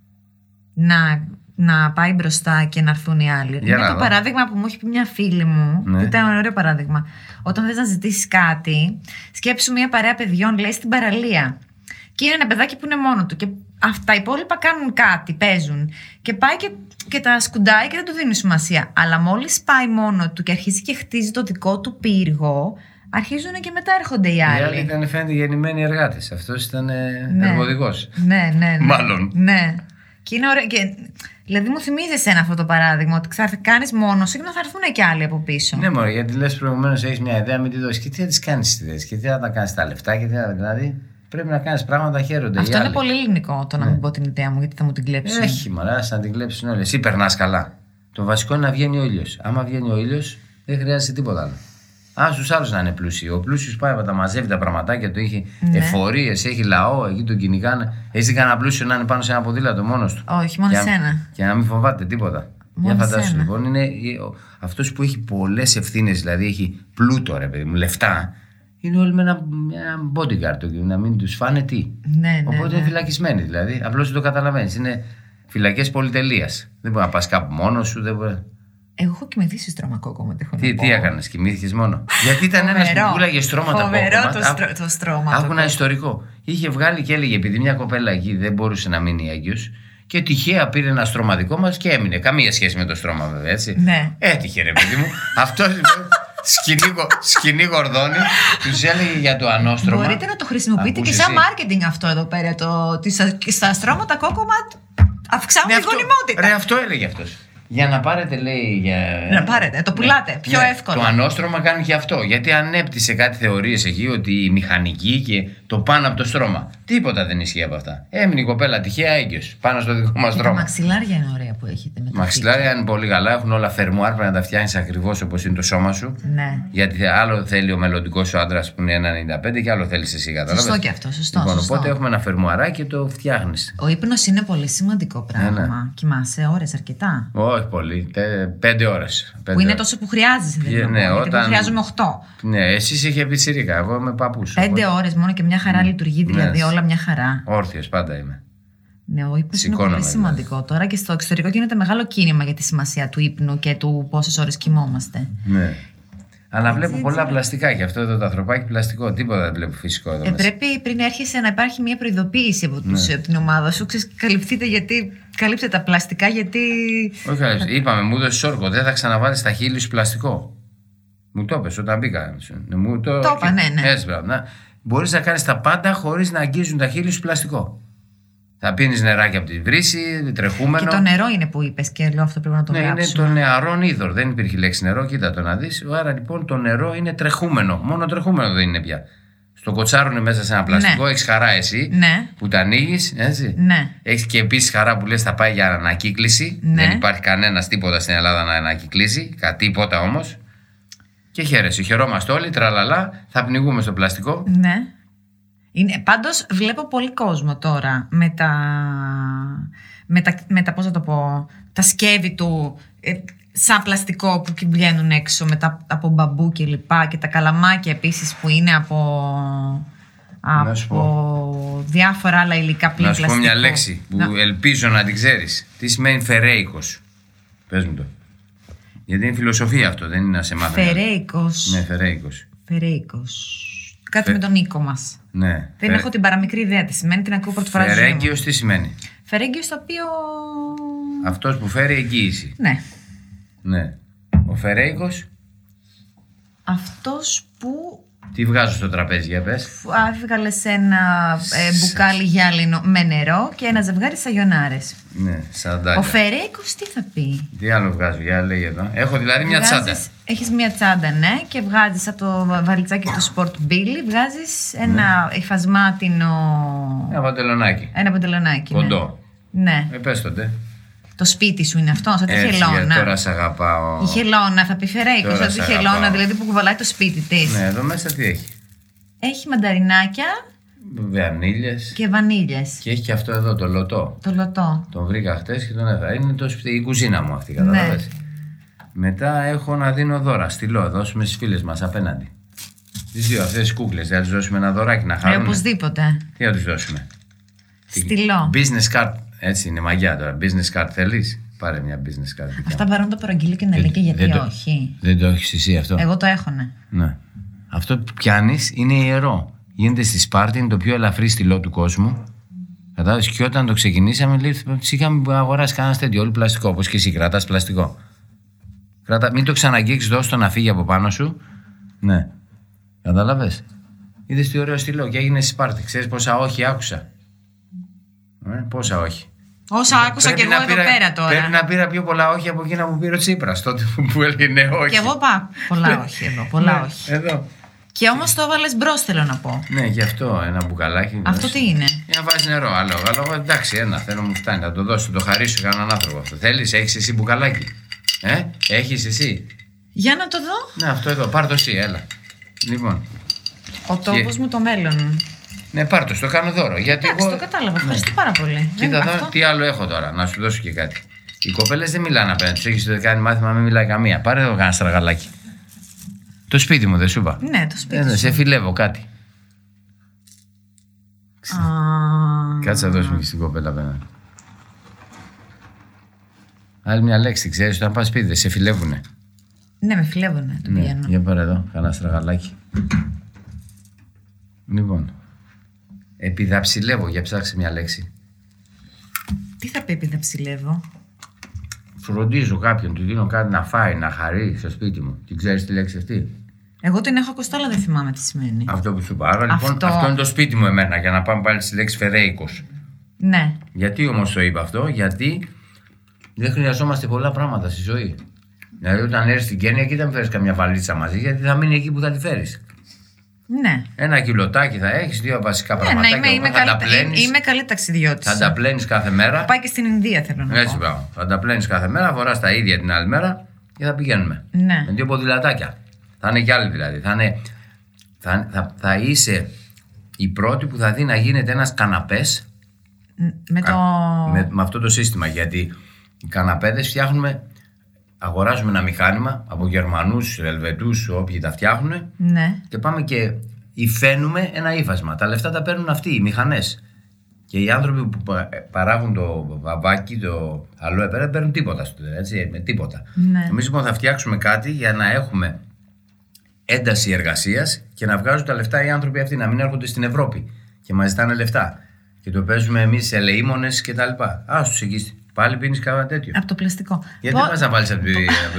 να, να πάει μπροστά και να έρθουν οι άλλοι. Για είναι το δω. παράδειγμα που μου έχει πει μια φίλη μου. Ναι. Ήταν ένα ωραίο παράδειγμα. Όταν θες να ζητήσεις κάτι, σκέψου μια παρέα παιδιών, λέει, στην παραλία. Και είναι ένα παιδάκι που είναι μόνο του. Και αυτά τα υπόλοιπα κάνουν κάτι, παίζουν. Και πάει και, και τα σκουντάει και δεν του δίνει σημασία. Αλλά μόλις πάει μόνο του και αρχίζει και χτίζει το δικό του πύργο, αρχίζουν και μετά έρχονται οι άλλοι. Οι άλλοι ήταν, φαίνεται, γεννημένοι εργάτες. Αυτός ήταν ναι. εργοδικός. Ναι, ναι, ναι. Μάλλον. Ναι. Και είναι ωραίο. Και, δηλαδή μου θυμίζει εσένα αυτό το παράδειγμα, ότι θα κάνεις μόνος σου και θα έρθουν και άλλοι από πίσω. Ναι, μωρέ, γιατί λες προηγουμένως έχεις μια ιδέα, μην τη δώσεις. Και τι θα τις κάνεις τις ιδέες, και τι θα τα κάνεις τα λεφτά, και τι θα. Δηλαδή πρέπει να κάνεις πράγματα, χαίρονται. Αυτό οι είναι άλλοι. πολύ ελληνικό το να Ναι. μην πω την ιδέα μου, γιατί θα μου την κλέψουν. Έχει, μωρά, να την κλέψουν όλοι. Εσύ περνάς καλά. Το βασικό είναι να βγαίνει ο ήλιος. Άμα βγαίνει ο ήλιος, δεν χρειάζεται τίποτα άλλο. Α, στους άλλους να είναι πλούσιοι. Ο πλούσιος πάει, τα μαζεύει τα πραγματάκια του, έχει Ναι. εφορίες, έχει λαό, εκεί τον κυνηγάνε. Έχει δει κανένα πλούσιο να είναι πάνω σε ένα ποδήλατο μόνος του. Όχι, μόνο και, εσένα. Και να μην φοβάται τίποτα. Μόνο Για φαντάσου εσένα. λοιπόν, είναι αυτός που έχει πολλές ευθύνες, δηλαδή έχει πλούτο, ρε παιδί μου, λεφτά. Είναι όλοι με ένα, ένα bodyguard, να μην τους φάνε τι. Ναι, ναι, Οπότε ναι. είναι φυλακισμένοι δηλαδή. Απλώς δεν το καταλαβαίνεις. Είναι φυλακές πολυτελείας. Δεν μπορεί να πας κάπου μόνος σου. Δεν μπορεί... Εγώ έχω κοιμηθεί σε στρώμα-κόκκομα. Τι, τι έκανες, κοιμήθηκες μόνο? Γιατί ήταν ένας που πουλάγε στρώματα Φοβερό κόκκομα. το, στρώ, το στρώμα. Άκου το ένα ιστορικό. Είχε βγάλει και έλεγε, επειδή μια κοπέλα εκεί δεν μπορούσε να μείνει έγκυος, και τυχαία πήρε ένα στρώμα δικό μας και έμεινε. Καμία σχέση με το στρώμα, βέβαια, έτσι. Ναι. Έτυχε, ρε παιδί μου. Αυτό λοιπόν. Σκηνή, σκηνή γορδόνη, τους έλεγε για το ανώστρωμα. Μπορείτε να το χρησιμοποιείτε και Ακούς σαν εσύ. marketing αυτό εδώ πέρα. Το, ότι στα, στα στρώματα κόκκομα αυξάνουν Ναι, τη αυτό, γονιμότητα. ρε, αυτό έλεγε αυτός. Για να πάρετε, λέει. Για... Να πάρετε, το πουλάτε. Ναι, πιο ναι, εύκολα. Το ανώστρωμα κάνει και αυτό. Γιατί ανέπτυσε κάτι θεωρίες εκεί ότι η μηχανική και το πάνω από το στρώμα. Τίποτα δεν ισχύει από αυτά. Έμεινε η κοπέλα τυχαία έγκυος πάνω στο δικό μας Και τα στρώμα. μαξιλάρια είναι ωραία που έχετε. Με τα Μαξιλάρια είναι πολύ καλά, έχουν όλα φερμουάρ, πρέπει να τα φτιάχνεις ακριβώς όπως είναι το σώμα σου. φύλλα. Ναι. Γιατί άλλο θέλει ο μελλοντικός σου άντρας που είναι ένα ενενήντα πέντε και άλλο θέλεις εσύ, κατάλαβες. Σωστό και αυτό, σωστό, Λοιπόν, σωστό. οπότε έχουμε ένα φερμουαράκι και το φτιάχνεις. Ο ύπνος είναι πολύ σημαντικό πράγμα. Ναι, ναι. Κοιμάσαι ώρες αρκετά. Όχι πολύ, τε, πέντε ώρες. Που είναι τόσο που χρειάζεσαι. Και, Δηλαδή, ναι, γιατί όταν- εγώ χρειάζομαι οκτώ. Ναι, εσείς είχε πιτσιρίκα, εγώ είμαι παππούς. Πέντε ώρες μόνο και μια χαρά λειτουργεί, δηλαδή Ναι. όλα μια χαρά. Όρθιος πάντα είμαι. Ναι, ο ύπνος είναι Σηκώνομαι, πολύ σημαντικό. Τώρα και στο εξωτερικό γίνεται μεγάλο κίνημα για τη σημασία του ύπνου και του πόσες ώρες κοιμόμαστε. Ναι. Αλλά βλέπω έτσι, πολλά έτσι. πλαστικά και αυτό εδώ το ανθρωπάκι πλαστικό. Τίποτα δεν βλέπω φυσικό εδώ Ε, μέσα. πρέπει πριν έρχεσαι να υπάρχει μια προειδοποίηση από, τους, Ναι. από την ομάδα σου. Ξέρεις, καλυφθείτε γιατί. Καλύψτε τα πλαστικά γιατί. Όχι, καλά, είπαμε, μου έδωσε όρκο, δεν θα ξαναβάλει τα χείλη σου πλαστικό. Μου το είπες όταν μπήκα. Μου το Το είπα, ναι, ναι. Έτσι, μπράβο, να... Μπορείς να κάνεις τα πάντα χωρίς να αγγίζουν τα χείλη σου πλαστικό. Θα πίνεις νεράκι από τη βρύση, τρεχούμενο. Και το νερό είναι που είπες και λέω αυτό πρέπει να το Ναι, είναι γράψουμε. το νεαρόν είδωρ. Δεν υπήρχε λέξη νερό, κοίτα το να δεις. Άρα λοιπόν το νερό είναι τρεχούμενο. Μόνο τρεχούμενο δεν είναι πια. Στο κοτσάρουνε μέσα σε ένα πλαστικό, Ναι. έχεις χαρά εσύ Ναι. που τα ανοίγεις, έτσι. Ναι. Έχεις και επίσης χαρά που λες θα πάει για ανακύκλωση. Ναι. Δεν υπάρχει κανένας τίποτα στην Ελλάδα να ανακυκλήσει, κα τίποτα όμως. Και χαίρεσαι, χαιρόμαστε όλοι, τραλαλά, θα πνιγούμε στο πλαστικό. Ναι. Είναι, πάντως βλέπω πολύ κόσμο τώρα με τα, με τα, με τα, πώς θα το πω, τα σκεύη του ε, σαν πλαστικό που βγαίνουν έξω με τα, από μπαμπού και λοιπά και τα καλαμάκια επίσης που είναι από, Να σου από διάφορα άλλα υλικά πλήν Να σου πω πλαστικό. μια λέξη που Να- ελπίζω να την ξέρεις. Τι σημαίνει φερέικος? Πες μου το. Γιατί είναι φιλοσοφία αυτό, δεν είναι να σε μάθει. Φερέικος. Ναι, φερέικος. Φερέικος. Κάτι Φε- με τον οίκο μας. Ναι. Δεν Φε- έχω την παραμικρή ιδέα τι σημαίνει, την ακούω πρώτη φορά στη ζωή μου. Φερέγγιος τι σημαίνει? Φερέγγιος το οποίο. Αυτός που φέρει εγγύηση. Ναι. Ναι. Ο φερέικος. Αυτός που Τι βγάζω στο τραπέζι, για πες. Έβγαλες ένα ε, μπουκάλι γυάλινο με νερό και ένα ζευγάρι σαγιονάρες. Ναι, σαντάλια. Ο Φερέικος τι θα πει? Τι άλλο βγάζω, για λέει εδώ. Έχω δηλαδή μια Βγάζεις, τσάντα. Έχεις μια τσάντα, ναι, και βγάζεις σαν το βαλιτσάκι του Sport Billy, βγάζεις ένα ναι. υφασμάτινο. Ένα παντελονάκι. Ένα παντελονάκι. Κοντό. Ναι. Ε, πες τότε. Το σπίτι σου είναι αυτό, σαν τη Έτσι, χελώνα. Τώρα σε αγαπάω. Η χελώνα, θα πει Φερέικος, σαν τη χελώνα, δηλαδή που κουβαλάει το σπίτι της. Ναι, εδώ μέσα τι έχει. Έχει μανταρινάκια. Βανίλιες. Και βανίλιες. Και έχει και αυτό εδώ το λωτό. Το λωτό. Τον βρήκα χτες και τον έφερα. Είναι το σπίτι, η κουζίνα μου αυτή, καταλαβαίνεις. Ναι. Μετά έχω να δίνω δώρα. Στυλό, δώσουμε στις φίλες μας απέναντι. Τις δύο αυτές τις κούκλες. Θα τους δώσουμε ένα δωράκι να χαρούν. Ε, οπωσδήποτε. Τι θα τους δώσουμε? Στυλό. Business card. Έτσι είναι μαγιά τώρα. Business card θέλεις? Πάρε μια business card. Αυτά παρόν το παραγγείλει και να λέει και γιατί δεν όχι. Το, δεν το έχεις εσύ αυτό? Εγώ το έχω, ναι. Ναι. Αυτό που πιάνεις είναι ιερό. Γίνεται στη Σπάρτη, είναι το πιο ελαφρύ στυλό του κόσμου. Κατάλαβες, και όταν το ξεκινήσαμε, λέει, είχαμε αγοράσει κανένα τέτοιο, όλο πλαστικό. Όπως και εσύ, κρατάς πλαστικό. Κράτα, μην το ξαναγγίξεις, δώσ' το να φύγει από πάνω σου. Ναι. Κατάλαβες. Είδες τι ωραίο στυλό και έγινε στη Σπάρτη. Ξέρεις πόσα όχι άκουσα? Ε, πόσα όχι. Όσα άκουσα και εγώ εδώ πήρα, πέρα τώρα. Πρέπει να πήρα πιο πολλά όχι από εκείνα που πήρε ο Τσίπρας τότε που έλεγε όχι. Και εγώ πάω πολλά όχι εδώ. Πολλά όχι. Εδώ. Και όμως το έβαλες μπρος, θέλω να πω. Ναι, γι' αυτό ένα μπουκαλάκι. Αυτό τι είναι? Για να βάζει νερό, άλλο. άλλο εντάξει, ένα θέλω μου φτάνει. Θα το δώσω, το χαρίσω κανέναν άνθρωπο αυτό. Θέλεις, έχεις εσύ μπουκαλάκι? Ε, έχεις εσύ? Για να το δω. Ναι, αυτό εδώ, πάρ' το εσύ, έλα. Λοιπόν. Ο τόπος και... μου το μέλλον. Ναι, πάρ' το, στο κάνω δώρο. Γιατί εντάξει, εγώ... το κατάλαβα. Ευχαριστώ ναι. πάρα πολύ. Κοίτα εδώ, τι άλλο έχω τώρα, να σου δώσω και κάτι. Οι κοπέλες δεν μιλάνε απέναντι, τους έχεις κάνει μάθημα, μην μιλάει καμία. Πάρε εδώ κάνα στραγαλάκι. Το σπίτι μου δεν σου είπα? Ναι, το σπίτι ε, σου. Σε φιλεύω κάτι. Α... Κάτσε να δώσουμε και στην κοπέλα απέναντι. Άλλη μια λέξη, ξέρεις, όταν πας σπίτι δεν σε φιλεύουνε? Ναι, με φιλεύουνε, το ναι, πηγαίνω. Για πάρε εδώ, κανένα στραγαλάκι. Λοιπόν, επιδαψιλεύω, για ψάξε μια λέξη. Τι θα πει επιδαψιλεύω? Φροντίζω κάποιον, του δίνω κάτι να φάει, να χαρεί στο σπίτι μου. Την ξέρεις τη λέξη αυτή? Εγώ την έχω ακουστά, αλλά δεν θυμάμαι τι σημαίνει. Αυτό που σου είπα. Άρα λοιπόν αυτό... αυτό είναι το σπίτι μου εμένα, για να πάμε πάλι στη λέξη Φερέικος. Ναι. Γιατί όμως το είπα αυτό? Γιατί δεν χρειαζόμαστε πολλά πράγματα στη ζωή. Δηλαδή όταν έρθεις στην Κένια και δεν φέρεις καμιά βαλίτσα μαζί, γιατί θα μείνει εκεί που θα τη φέρεις. Ναι. Ένα κιλοτάκι θα έχεις, δύο βασικά πραγματάκια. Ναι, ναι, είμαι, είμαι, καλή, πλένεις, είμαι καλή ταξιδιώτης. Θα τα πλένεις κάθε μέρα. Θα πάει και στην Ινδία, θέλω να Έτσι πω. πάω. Θα τα πλένεις κάθε μέρα, φοράς τα ίδια την άλλη μέρα και θα πηγαίνουμε. Ναι. Με δύο ποδηλατάκια. Θα είναι κι άλλοι δηλαδή. Θα, είναι, θα, θα, θα είσαι η πρώτη που θα δει να γίνεται ένας καναπές με, το... με, με αυτό το σύστημα. Γιατί οι καναπέδες φτιάχνουμε, αγοράζουμε ένα μηχάνημα από Γερμανούς, Ελβετούς, όποιοι τα φτιάχνουν. Ναι. Και πάμε και υφαίνουμε ένα ύφασμα. Τα λεφτά τα παίρνουν αυτοί, οι μηχανές. Και οι άνθρωποι που παράγουν το βαβάκι, το αλόε πέρα, παίρνουν τίποτα. Έτσι, με τίποτα. Ναι. Εμείς λοιπόν θα φτιάξουμε κάτι για να έχουμε ένταση εργασίας και να βγάζουν τα λεφτά οι άνθρωποι αυτοί, να μην έρχονται στην Ευρώπη και μας ζητάνε λεφτά. Και το παίζουμε εμείς ελεήμονες και τα λοιπά. Ας τους εκεί. Πάλι πίνεις κάτι τέτοιο. Από το πλαστικό. Γιατί δεν πας να βάλεις από τη.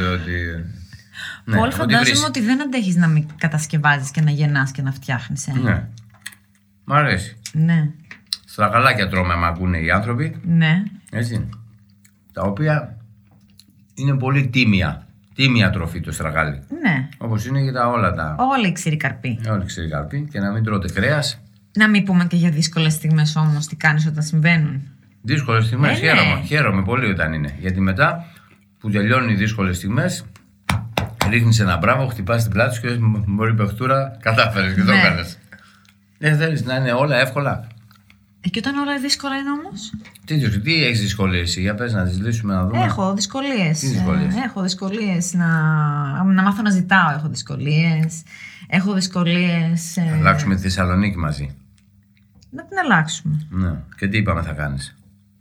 Πολ, φαντάζομαι ότι δεν αντέχεις να μην κατασκευάζεις και να γεννάς και να φτιάχνεις. Ε. Ναι. Μ' αρέσει. Ναι. Στραγαλάκια τρώμε, άμα ακούνε οι άνθρωποι. Ναι. Έτσι. Τα οποία είναι πολύ τίμια. Τίμια τροφή το στραγάλι. Ναι. Όπως είναι και τα όλα τα. Όλοι οι ξηροί καρποί. Όλοι οι ξηροί καρποί. Και να μην τρώτε κρέας. Να μην πούμε και για δύσκολες στιγμές όμως τι κάνεις όταν συμβαίνουν. Δύσκολες στιγμές. Ε, χαίρομαι. ναι. Χαίρομαι πολύ όταν είναι. Γιατί μετά που τελειώνουν οι δύσκολες στιγμές, ρίχνεις ένα μπράβο, χτυπάς την πλάτη σου και λες μωρή παιχτούρα, κατάφερες και το ναι. έκανες. Δεν θέλεις να είναι όλα εύκολα. Ε, και όταν όλα δύσκολα είναι όμως. Τι, τι έχεις δυσκολίες, για πες να τις λύσουμε να δούμε. Έχω δυσκολίες. Τι δυσκολίες? Ε, έχω δυσκολίες να, να μάθω να ζητάω. Έχω δυσκολίες. Έχω δυσκολίες. Ε... Αλλάξουμε τη Θεσσαλονίκη μαζί. Να την αλλάξουμε. Ναι. Και τι είπαμε θα κάνεις?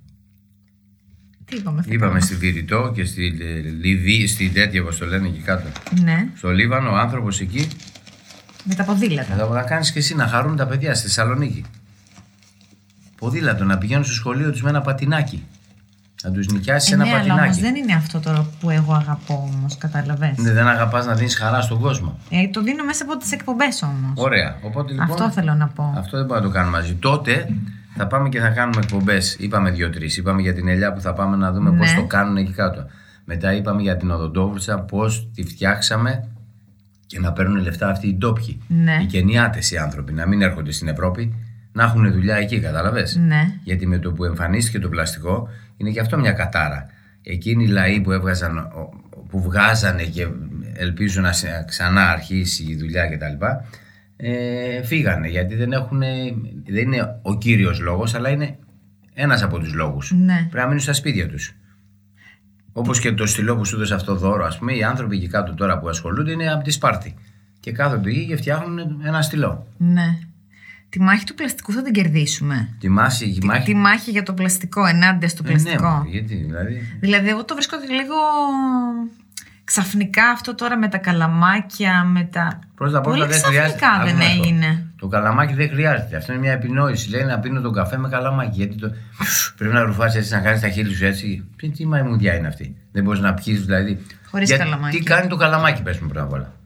Τι είπαμε θα Είπαμε κάνουμε. στη Βηρητό και στη Λιβύη, στην τέτοια όπως το λένε εκεί κάτω. Ναι. Στο Λίβανο, ο άνθρωπος εκεί. Με τα ποδήλατα. Θα, θα κάνεις και εσύ να χαρούν τα παιδιά στη Θεσσαλονίκη. Ποδήλατο, να πηγαίνουν στο σχολείο τους με ένα πατινάκι. Να τους νοικιάσεις Ε, ένα ναι, αλλά πατινάκι. όμως δεν είναι αυτό τώρα που εγώ αγαπώ όμως, καταλαβες. Ναι, δεν αγαπάς να δίνεις χαρά στον κόσμο. Ε, το δίνω μέσα από τις εκπομπές όμως. Ωραία. Οπότε, λοιπόν, Αυτό θέλω να πω. αυτό δεν μπορούμε να το κάνουμε μαζί. Τότε θα πάμε και θα κάνουμε εκπομπές. Είπαμε δύο-τρεις. Είπαμε για την ελιά που θα πάμε να δούμε Ναι. πώς το κάνουν εκεί κάτω. Μετά είπαμε για την οδοντόβουρτσα, πώς τη φτιάξαμε και να παίρνουν λεφτά αυτοί οι ντόπιοι. Ναι. Οι κενιάτες οι άνθρωποι, να μην έρχονται στην Ευρώπη, να έχουν δουλειά εκεί, κατάλαβες. Ναι. Γιατί με το που εμφανίστηκε το πλαστικό, είναι και αυτό μια κατάρα. Εκείνοι οι λαοί που, έβγαζαν, που βγάζανε και ελπίζουν να ξανά αρχίσει η δουλειά κτλ. Ε, φύγανε γιατί δεν, έχουν, δεν είναι ο κύριος λόγος, αλλά είναι ένας από τους λόγους. Ναι. Πρέπει να μείνουν στα σπίτια τους. Όπως και το στυλό που σου έδωσε αυτό δώρο, ας πούμε, οι άνθρωποι εκεί κάτω τώρα που ασχολούνται είναι από τη Σπάρτη. Και κάθονται εκεί και φτιάχνουν ένα στυλό. Ναι. Τη μάχη του πλαστικού θα την κερδίσουμε. Τη μάχη, η Τη, μάχη... τη μάχη για το πλαστικό, ενάντια στο πλαστικό. Ε, ναι, γιατί, δηλαδή... Δηλαδή, εγώ το βρίσκω και λίγο ξαφνικά αυτό τώρα με τα καλαμάκια, με τα. Πρώτα απ' όλα Πολύ δεν χρειάζεται. ξαφνικά δεν Άκου να σου πω. έγινε. Το καλαμάκι δεν χρειάζεται. Αυτό είναι μια επινόηση. Λέει να πίνω τον καφέ με καλαμάκι. Γιατί το... πρέπει να ρουφάς έτσι, να κάνεις τα χείλη σου έτσι. Τι, τι μαϊμουδιά είναι αυτή. Δεν μπορείς να πιεις δηλαδή. Χωρίς Για... καλαμάκι. Τι κάνει το καλαμάκι, πες μου πρώτα απ' όλα.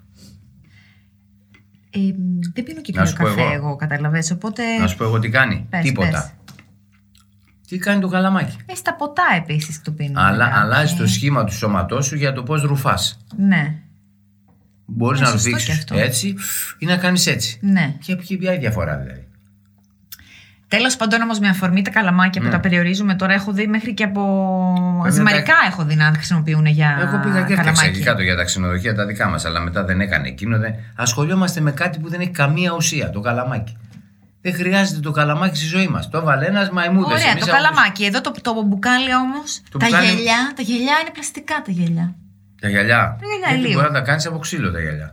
Ε, δεν πίνω και Να πιο σου πω καφέ εγώ. εγώ, καταλαβαίνεις. Οπότε. Να σου πω εγώ τι κάνει. Πες, Τίποτα. πες. Τι κάνει το καλαμάκι. Ε, στα ποτά επίσης το πίνω. Αλλά μετά. αλλάζει Ε, το σχήμα του σώματός σου για το πώς ρουφάς. Ναι. Μπορείς Ε, να σωστό και ρουφήξεις αυτό. έτσι ή να κάνεις έτσι. Ναι. Και ποια η διαφορά δηλαδή. Τέλος πάντων, όμως, με αφορμή τα καλαμάκια Ναι. που τα περιορίζουμε τώρα, έχω δει μέχρι και από. Βέβαια, Ζυμαρικά έχω δει να χρησιμοποιούν για. Εγώ πήγα και έφτιαξα καλαμάκι. εκεί κάτω για τα ξενοδοχεία τα δικά μας, αλλά μετά δεν έκανε εκείνο. Δεν... Ασχολιόμαστε με κάτι που δεν έχει καμία ουσία, το καλαμάκι. Δεν χρειάζεται το καλαμάκι στη ζωή μας. Το έβαλε ένας μαϊμούδες. Ωραία, Εμείς το από- καλαμάκι. Εδώ το, το μπουκάλι όμως. Το τα μπουκάλι- γυαλιά. Τα γυαλιά είναι πλαστικά τα γυαλιά. Τα γυαλιά. Τα γυαλιά, Γιατί λίγο. μπορεί να τα κάνεις από ξύλο τα γυαλιά.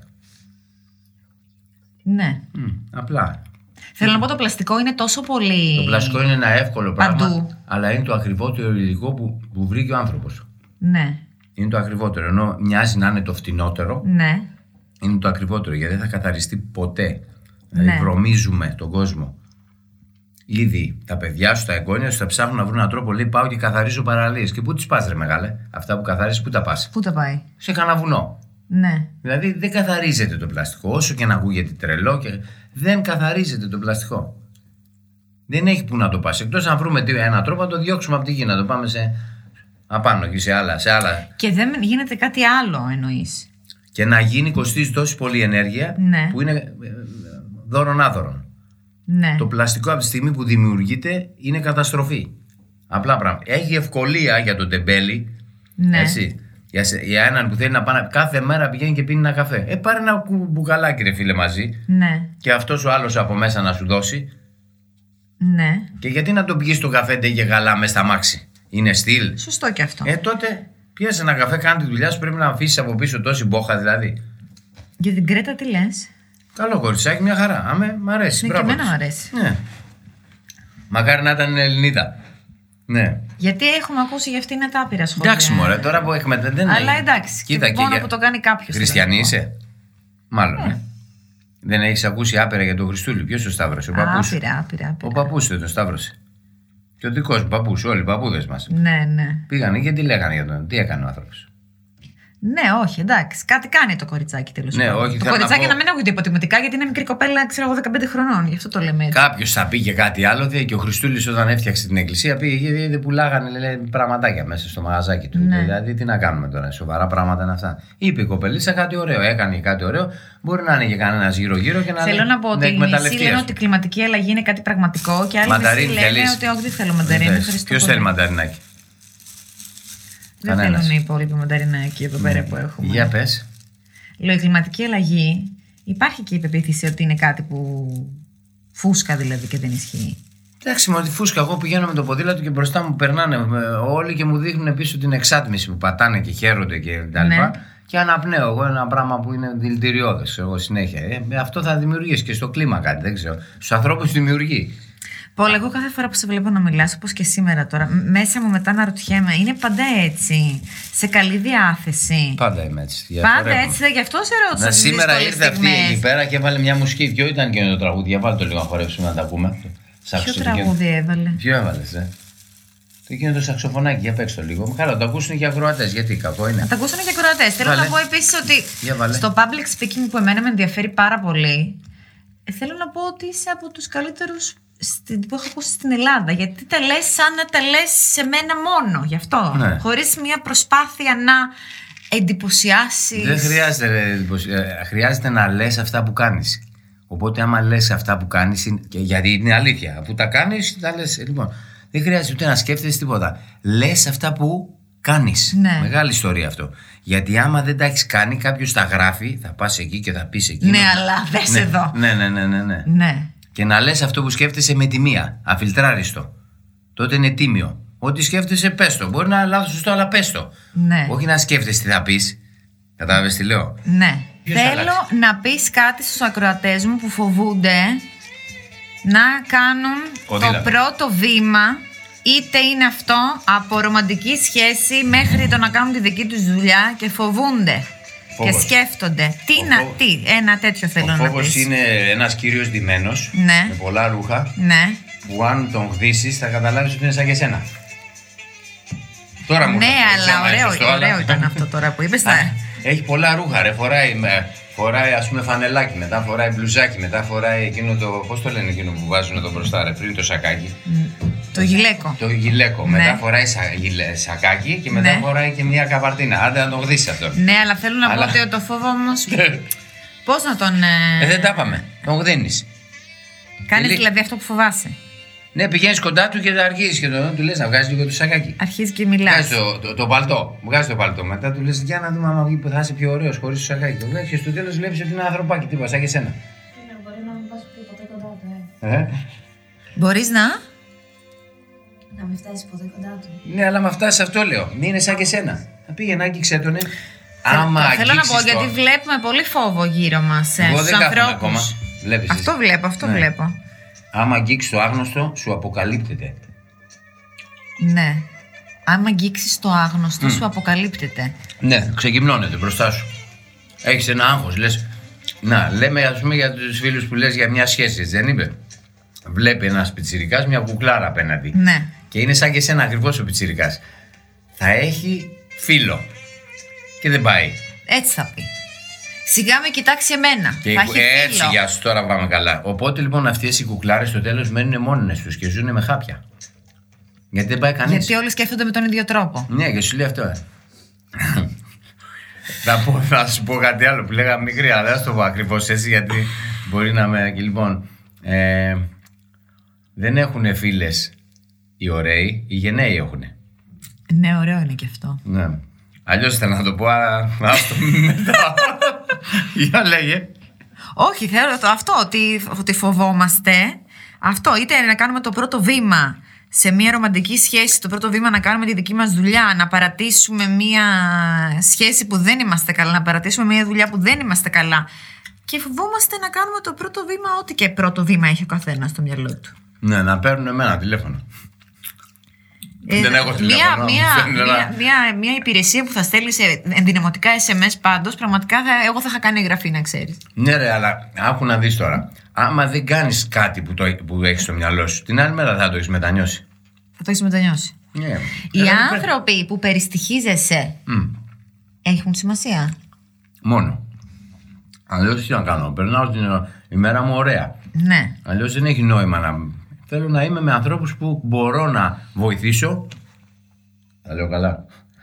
Ναι. Μμ, απλά. Θέλω να πω το πλαστικό είναι τόσο πολύ. Το πλαστικό είναι ένα εύκολο πράγμα, Παντού. αλλά είναι το ακριβότερο υλικό που, που βρήκε ο άνθρωπος. Ναι. Είναι το ακριβότερο. Ενώ μοιάζει να είναι το φτηνότερο, Ναι. είναι το ακριβότερο γιατί δεν θα καθαριστεί ποτέ. Δηλαδή Ναι. βρωμίζουμε τον κόσμο. Ήδη τα παιδιά σου, τα εγγόνια σου θα ψάχνουν να βρουν έναν τρόπο. Λέει πάω και καθαρίζω παραλίες. Και πού τις πας, ρε μεγάλε, αυτά που καθαρίζεις, πού τα πας. Πού τα πάει. Σε κανένα βουνό. Ναι. Δηλαδή δεν καθαρίζεται το πλαστικό. Όσο και να ακούγεται τρελό, και δεν καθαρίζεται το πλαστικό. Δεν έχει που να το πας. Εκτός αν βρούμε τι- έναν τρόπο να το διώξουμε από τη γη, να το πάμε σε απάνω και σε άλλα. Σε άλλα. Και δεν γίνεται κάτι άλλο εννοείς. Και να γίνει κοστίζει τόση πολύ ενέργεια Ναι. που είναι ε, ε, δώρον άδωρον. Ναι. Το πλαστικό από τη στιγμή που δημιουργείται είναι καταστροφή. Απλά πράγματα. Έχει ευκολία για τον τεμπέλη. Ναι. Έτσι. Για, σε- για έναν που θέλει να πάνε κάθε μέρα πηγαίνει και πίνει ένα καφέ. Ε, πάρε ένα κου- μπουκαλάκι, ρε φίλε, μαζί. Ναι. Και αυτός ο άλλος από μέσα να σου δώσει. Ναι. Και γιατί να τον πηγείς στο καφέ ντε και γαλά μες στα μάξι. Είναι στυλ. Σωστό και αυτό. Ε, τότε πιέσε ένα καφέ, κάνει τη δουλειά σου. Πρέπει να αφήσει από πίσω τόση μπόχα δηλαδή. Για την Κρέτα τι λες. Καλό κοριτσάκι, μια χαρά. Άμε, μ' αρέσει. Ναι, και Μπράβο εμένα της. μ' αρέσει. Ναι. Μακάρι να ήταν Ελληνίδα. Ναι. Γιατί έχουμε ακούσει για αυτήν τα άπειρα σχόλια. Εντάξει, μωρέ, τώρα που έχουμε. Δεν Αλλά είναι. εντάξει. Κοίτα, και και μόνο για- που το κάνει κάποιο. Χριστιανή είσαι. Μάλλον, ε. Δεν έχει ακούσει άπειρα για τον Χριστούλη. Ποιο το σταύρωσε, ο παππούς. Άπειρα, άπειρα. Ο άπειρα. παππούς δεν το σταύρωσε. Και ο δικός μου παππούς, όλοι οι παππούδες μας. Ναι, ναι. Πήγανε και τι λέγανε για τον. Τι έκανε ο άνθρωπος. Ναι, όχι, εντάξει. Κάτι κάνει το κοριτσάκι τέλος Ναι, πάντων. όχι, Το θέλω να κοριτσάκι πω- να, μην ακούγεται υποτιμητικά γιατί είναι μικρή κοπέλα, ξέρω εγώ, δεκαπέντε χρονών. Γι' αυτό το λέμε έτσι. Κάποιο θα πει και κάτι άλλο. δε, Και ο Χριστούλης όταν έφτιαξε την εκκλησία πήγε και δεν πουλάγανε λέει, πραγματάκια μέσα στο μαγαζάκι του. Ναι. Δηλαδή τι να κάνουμε τώρα, σοβαρά πράγματα είναι αυτά. Είπε η κοπελίτσα κάτι ωραίο, έκανε κάτι ωραίο. Μπορεί να είναι και κανένα γύρω-γύρω και να Θέλω λέει, να πω ότι οι μισοί εκμεταλλευτεί, λένε ας ότι η κλιματική αλλαγή είναι κάτι πραγματικό και άλλοι Μανταρίνι μισοί λένε θέλεις? ότι όχι, δεν θέλω μανταρίνι. Ποιο θέλει μανταρινάκι. Δεν Κανένας. θέλουν οι υπόλοιποι μανταρινάκι εδώ πέρα που έχουμε. Για πες. Λέω, η κλιματική αλλαγή υπάρχει και η πεποίθηση ότι είναι κάτι που φούσκα δηλαδή και δεν ισχύει. Εντάξει, με τη φούσκα. Εγώ πηγαίνω με το ποδήλατο και μπροστά μου περνάνε ε, όλοι και μου δείχνουν πίσω την εξάτμιση που πατάνε και χαίρονται και τα Ναι. λοιπά. Και αναπνέω εγώ ένα πράγμα που είναι δηλητηριώδες εγώ συνέχεια. Ε, αυτό θα δημιουργήσει και στο κλίμα κάτι, δεν ξέρω. Στους ανθρώπους δημιουργεί. Πόλε, εγώ κάθε φορά που σε βλέπω να μιλάς, όπως και σήμερα τώρα, μ- μέσα μου μετά να ρωτιέμαι, είναι πάντα έτσι, σε καλή διάθεση. Πάντα είμαι έτσι. Πάντα διαφορεύομαι. έτσι, δε- γι' αυτό σε ρώτησα. Να τις σήμερα δύσκολες ήρθε αυτή στιγμές. εκεί πέρα και έβαλε μια μουσική. Ποιο ήταν και το τραγούδι, για βάλτε το λίγο να χορέψουμε να τα πούμε. Σ' Ποιο άκουσα και- τραγούδι έβαλε. Ποιο έβαλες, ε? Το εκείνο το σαξοφωνάκι, για παίξτε το λίγο. Καλά, το ακούσουν και ακροατές. Γιατί κακό είναι. Να το ακούσουν και ακροατές. Θέλω να πω επίσης ότι στο public speaking που εμένα με ενδιαφέρει πάρα πολύ, θέλω να πω ότι είσαι από τους καλύτερους που έχω ακούσει στην Ελλάδα. Γιατί τα λες σαν να τα λες σε μένα μόνο. Γι' αυτό. Ναι. Χωρίς μια προσπάθεια να εντυπωσιάσεις. Δεν χρειάζεται, ρε, χρειάζεται να λες αυτά που κάνεις. Οπότε, άμα λες αυτά που κάνεις, γιατί είναι αλήθεια, αφού τα κάνεις, τα λες. Λοιπόν, δεν χρειάζεται ούτε να σκέφτεσαι τίποτα. Λες αυτά που κάνεις. Ναι. Μεγάλη ιστορία αυτό. Γιατί άμα δεν τα έχεις κάνει, κάποιος τα γράφει, θα πας εκεί και θα πεις εκεί. Ναι, αλλά δες ναι, εδώ. Ναι, ναι, ναι, ναι, ναι. ναι. Και να λες αυτό που σκέφτεσαι με τη μία, αφιλτράριστο. Τότε είναι τίμιο. Ό,τι σκέφτεσαι, πες το. Μπορεί να είναι λάθος σωστό, αλλά πες το. Ναι. Όχι να σκέφτεσαι τι θα πεις. Κατάλαβες τι λέω. Ναι. Ποιος Θέλω αλλάξει. να πεις κάτι στους ακροατές μου που φοβούνται να κάνουν Κοντήλα. το πρώτο βήμα, είτε είναι αυτό από ρομαντική σχέση μέχρι το να κάνουν τη δική τους δουλειά και φοβούνται. Φόβος. Και σκέφτονται. Τι, να, φόβος. τι, ένα τέτοιο θέλω Ο να πεις. Ο φόβος είναι ένας κύριος ντυμένος, ναι. με πολλά ρούχα, ναι. που αν τον χδίσεις θα καταλάβεις ότι είναι σαν και εσένα. Τώρα μου ναι, αλλά ωραίο, ωραίο, ωραίο ήταν αυτό τώρα που είπες. Έχει πολλά ρούχα, ρε. Φοράει, φοράει ας πούμε φανελάκι, μετά φοράει μπλουζάκι, μετά φοράει εκείνο το. Πώς το λένε εκείνο που βάζουν εδώ μπροστά, ρε, πριν το σακάκι. Το γυλαίκο. Το γυλαίκο. Ναι. Μετά φοράει σα, γυλε, σακάκι και μετά ναι. φοράει και μια καβαρτίνα. Άντε να τον γδίσει αυτόν. Ναι, αλλά θέλω να αλλά... πω ότι το φόβο όμως. Πώς να τον. Ε... Ε, δεν τα είπαμε. Τον γδίνεις. Κάνεις Λί... δηλαδή αυτό που φοβάσαι. Ναι, πηγαίνεις κοντά του και τα αρχίζεις και το, του λες να βγάζει λίγο το σακάκι. Αρχίζει και μιλάς. Βγάζει το, το, το παλτό. Βγάζει το παλτό. Μετά του λες για να δούμε άμα βγει που θα είσαι πιο ωραίος χωρίς το σακάκι. Το βγάζει και στο τέλος βλέπεις ότι είναι ένα ανθρωπάκι. Τι σαν και εσένα. Ναι, μπορεί να μην πας ποτέ κοντά του. Ε. Ε? Μπορείς να. Να μην φτάσεις ποτέ κοντά του. Ναι, αλλά με φτάσει αυτό λέω. Μην είναι σαν και εσένα. Θα πήγαινε, άγγιξε τον. Άμα θέλω να πω το... γιατί βλέπουμε πολύ φόβο γύρω μας. Εγώ δεν κάθομαι ακόμα. Βλέπεις αυτό εσύ. βλέπω, αυτό ναι. βλέπω. Άμα αγγίξεις το άγνωστο, σου αποκαλύπτεται. Ναι. Άμα αγγίξεις το άγνωστο, mm. σου αποκαλύπτεται. Ναι, ξεκυμνώνεται μπροστά σου. Έχεις ένα άγχος, λες. Να, λέμε ας πούμε για τους φίλους που λες για μια σχέση, δεν είπε. Βλέπει ένας πιτσιρικάς μια κουκλάρα απέναντι. Ναι. Και είναι σαν και εσένα ακριβώς ο πιτσιρικάς. Θα έχει φίλο. Και δεν πάει. Έτσι θα πει. Σιγά με κοιτάξει εμένα. Και θα έχει έτσι, φίλο. Για σου τώρα πάμε καλά. Οπότε λοιπόν αυτές οι κουκλάρες στο τέλος μένουν μόνες τους και ζουν με χάπια. Γιατί δεν πάει κανείς. Γιατί όλοι σκέφτονται με τον ίδιο τρόπο. Ναι, και σου λέει αυτό. θα, πω, θα σου πω κάτι άλλο που λέγαμε μικρή, αλλά δεν θα το πω ακριβώς έτσι γιατί μπορεί να με. Και λοιπόν, ε, δεν έχουν φίλες οι ωραίοι, οι γενναίοι έχουν. Ναι, ωραίο είναι και αυτό. Ναι. Αλλιώς ήθελα να το πω, αλλά άστο μετά. Για λέγε. Όχι, θέλω το αυτό, ότι, ότι φοβόμαστε. Αυτό, είτε να κάνουμε το πρώτο βήμα σε μια ρομαντική σχέση, το πρώτο βήμα να κάνουμε τη δική μας δουλειά, να παρατήσουμε μια σχέση που δεν είμαστε καλά, να παρατήσουμε μια δουλειά που δεν είμαστε καλά. Και φοβόμαστε να κάνουμε το πρώτο βήμα, ό,τι και πρώτο βήμα έχει ο καθένας στο μυαλό του. Ναι, να παίρνουν εμένα τηλέφωνο. Ε, δεν έχω τηλέφωνο. Μια, μια, μια, μια, μια υπηρεσία που θα στέλνει σε ενδυναμωτικά ες εμ ες πάντως, πραγματικά θα, εγώ θα είχα κάνει εγγραφή, να ξέρεις. Ναι, ρε, αλλά άκου να δεις τώρα. Άμα δεν κάνεις κάτι που, το, που έχεις στο μυαλό σου, την άλλη μέρα θα το έχεις μετανιώσει. Θα το έχεις μετανιώσει. Yeah. Οι ε, άνθρωποι πρέπει... που περιστοιχίζεσαι mm. έχουν σημασία. Μόνο. Αλλιώς τι να κάνω. Περνάω την ημέρα μου ωραία. Ναι. Αλλιώς δεν έχει νόημα να. Θέλω να είμαι με ανθρώπους που μπορώ να βοηθήσω. Τα λέω καλά.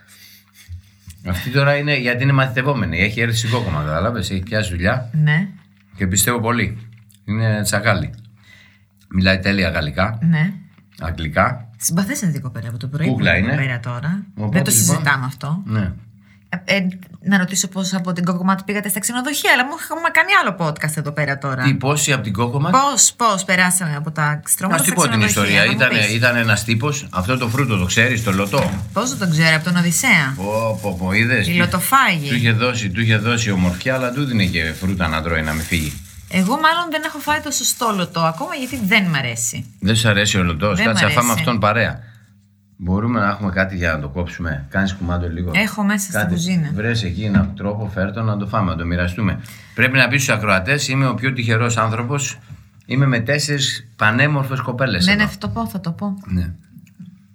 Αυτή τώρα είναι γιατί είναι μαθητευόμενη. Έχει έρθει σηκώκομμα, κατάλαβες. Έχει πιάσει δουλειά. Ναι. Και πιστεύω πολύ. Είναι τσακάλι. Μιλάει τέλεια γαλλικά. Ναι. Αγγλικά. Συμπαθέσαι την κοπέλα από το πρωί. Κούκλα είναι. Πέρα τώρα. Οπότε, δεν το λοιπόν, συζητάμε αυτό. Ναι. Ε, ε, να ρωτήσω πώς από την Κόκκοματ πήγατε στα ξενοδοχεία, αλλά μου είχαμε κάνει άλλο podcast εδώ πέρα τώρα. Τι, πόσοι από την Κόκκοματ. Πώς, πώς περάσαμε από τα στρώματα στα ξενοδοχεία. Να σου πω την ιστορία. Ήταν, ήταν ένας τύπος, αυτό το φρούτο το ξέρεις, το λωτό. Πώς δεν το ξέρω, από τον Οδυσσέα. Πω, πω, πω, είδες. Η λωτοφάγη. Του είχε δώσει, του είχε δώσει ομορφιά, αλλά του δίνει και φρούτα να τρώει να μην φύγει. Εγώ μάλλον δεν έχω φάει το σωστό λωτό ακόμα γιατί δεν μ' αρέσει. Δεν σου αρέσει ο λωτός, κάτσε να φάμε αυτόν παρέα. Μπορούμε να έχουμε κάτι για να το κόψουμε. Κάνεις κουμάντο λίγο. Έχω μέσα κάτι. Στην κουζίνα. Βρες εκεί έναν τρόπο, φέρτο να το φάμε, να το μοιραστούμε. Πρέπει να πεις στους ακροατές, είμαι ο πιο τυχερός άνθρωπος. Είμαι με τέσσερις πανέμορφες κοπέλες. Ναι, εδώ. ναι, θα το πω, θα το πω. Ναι.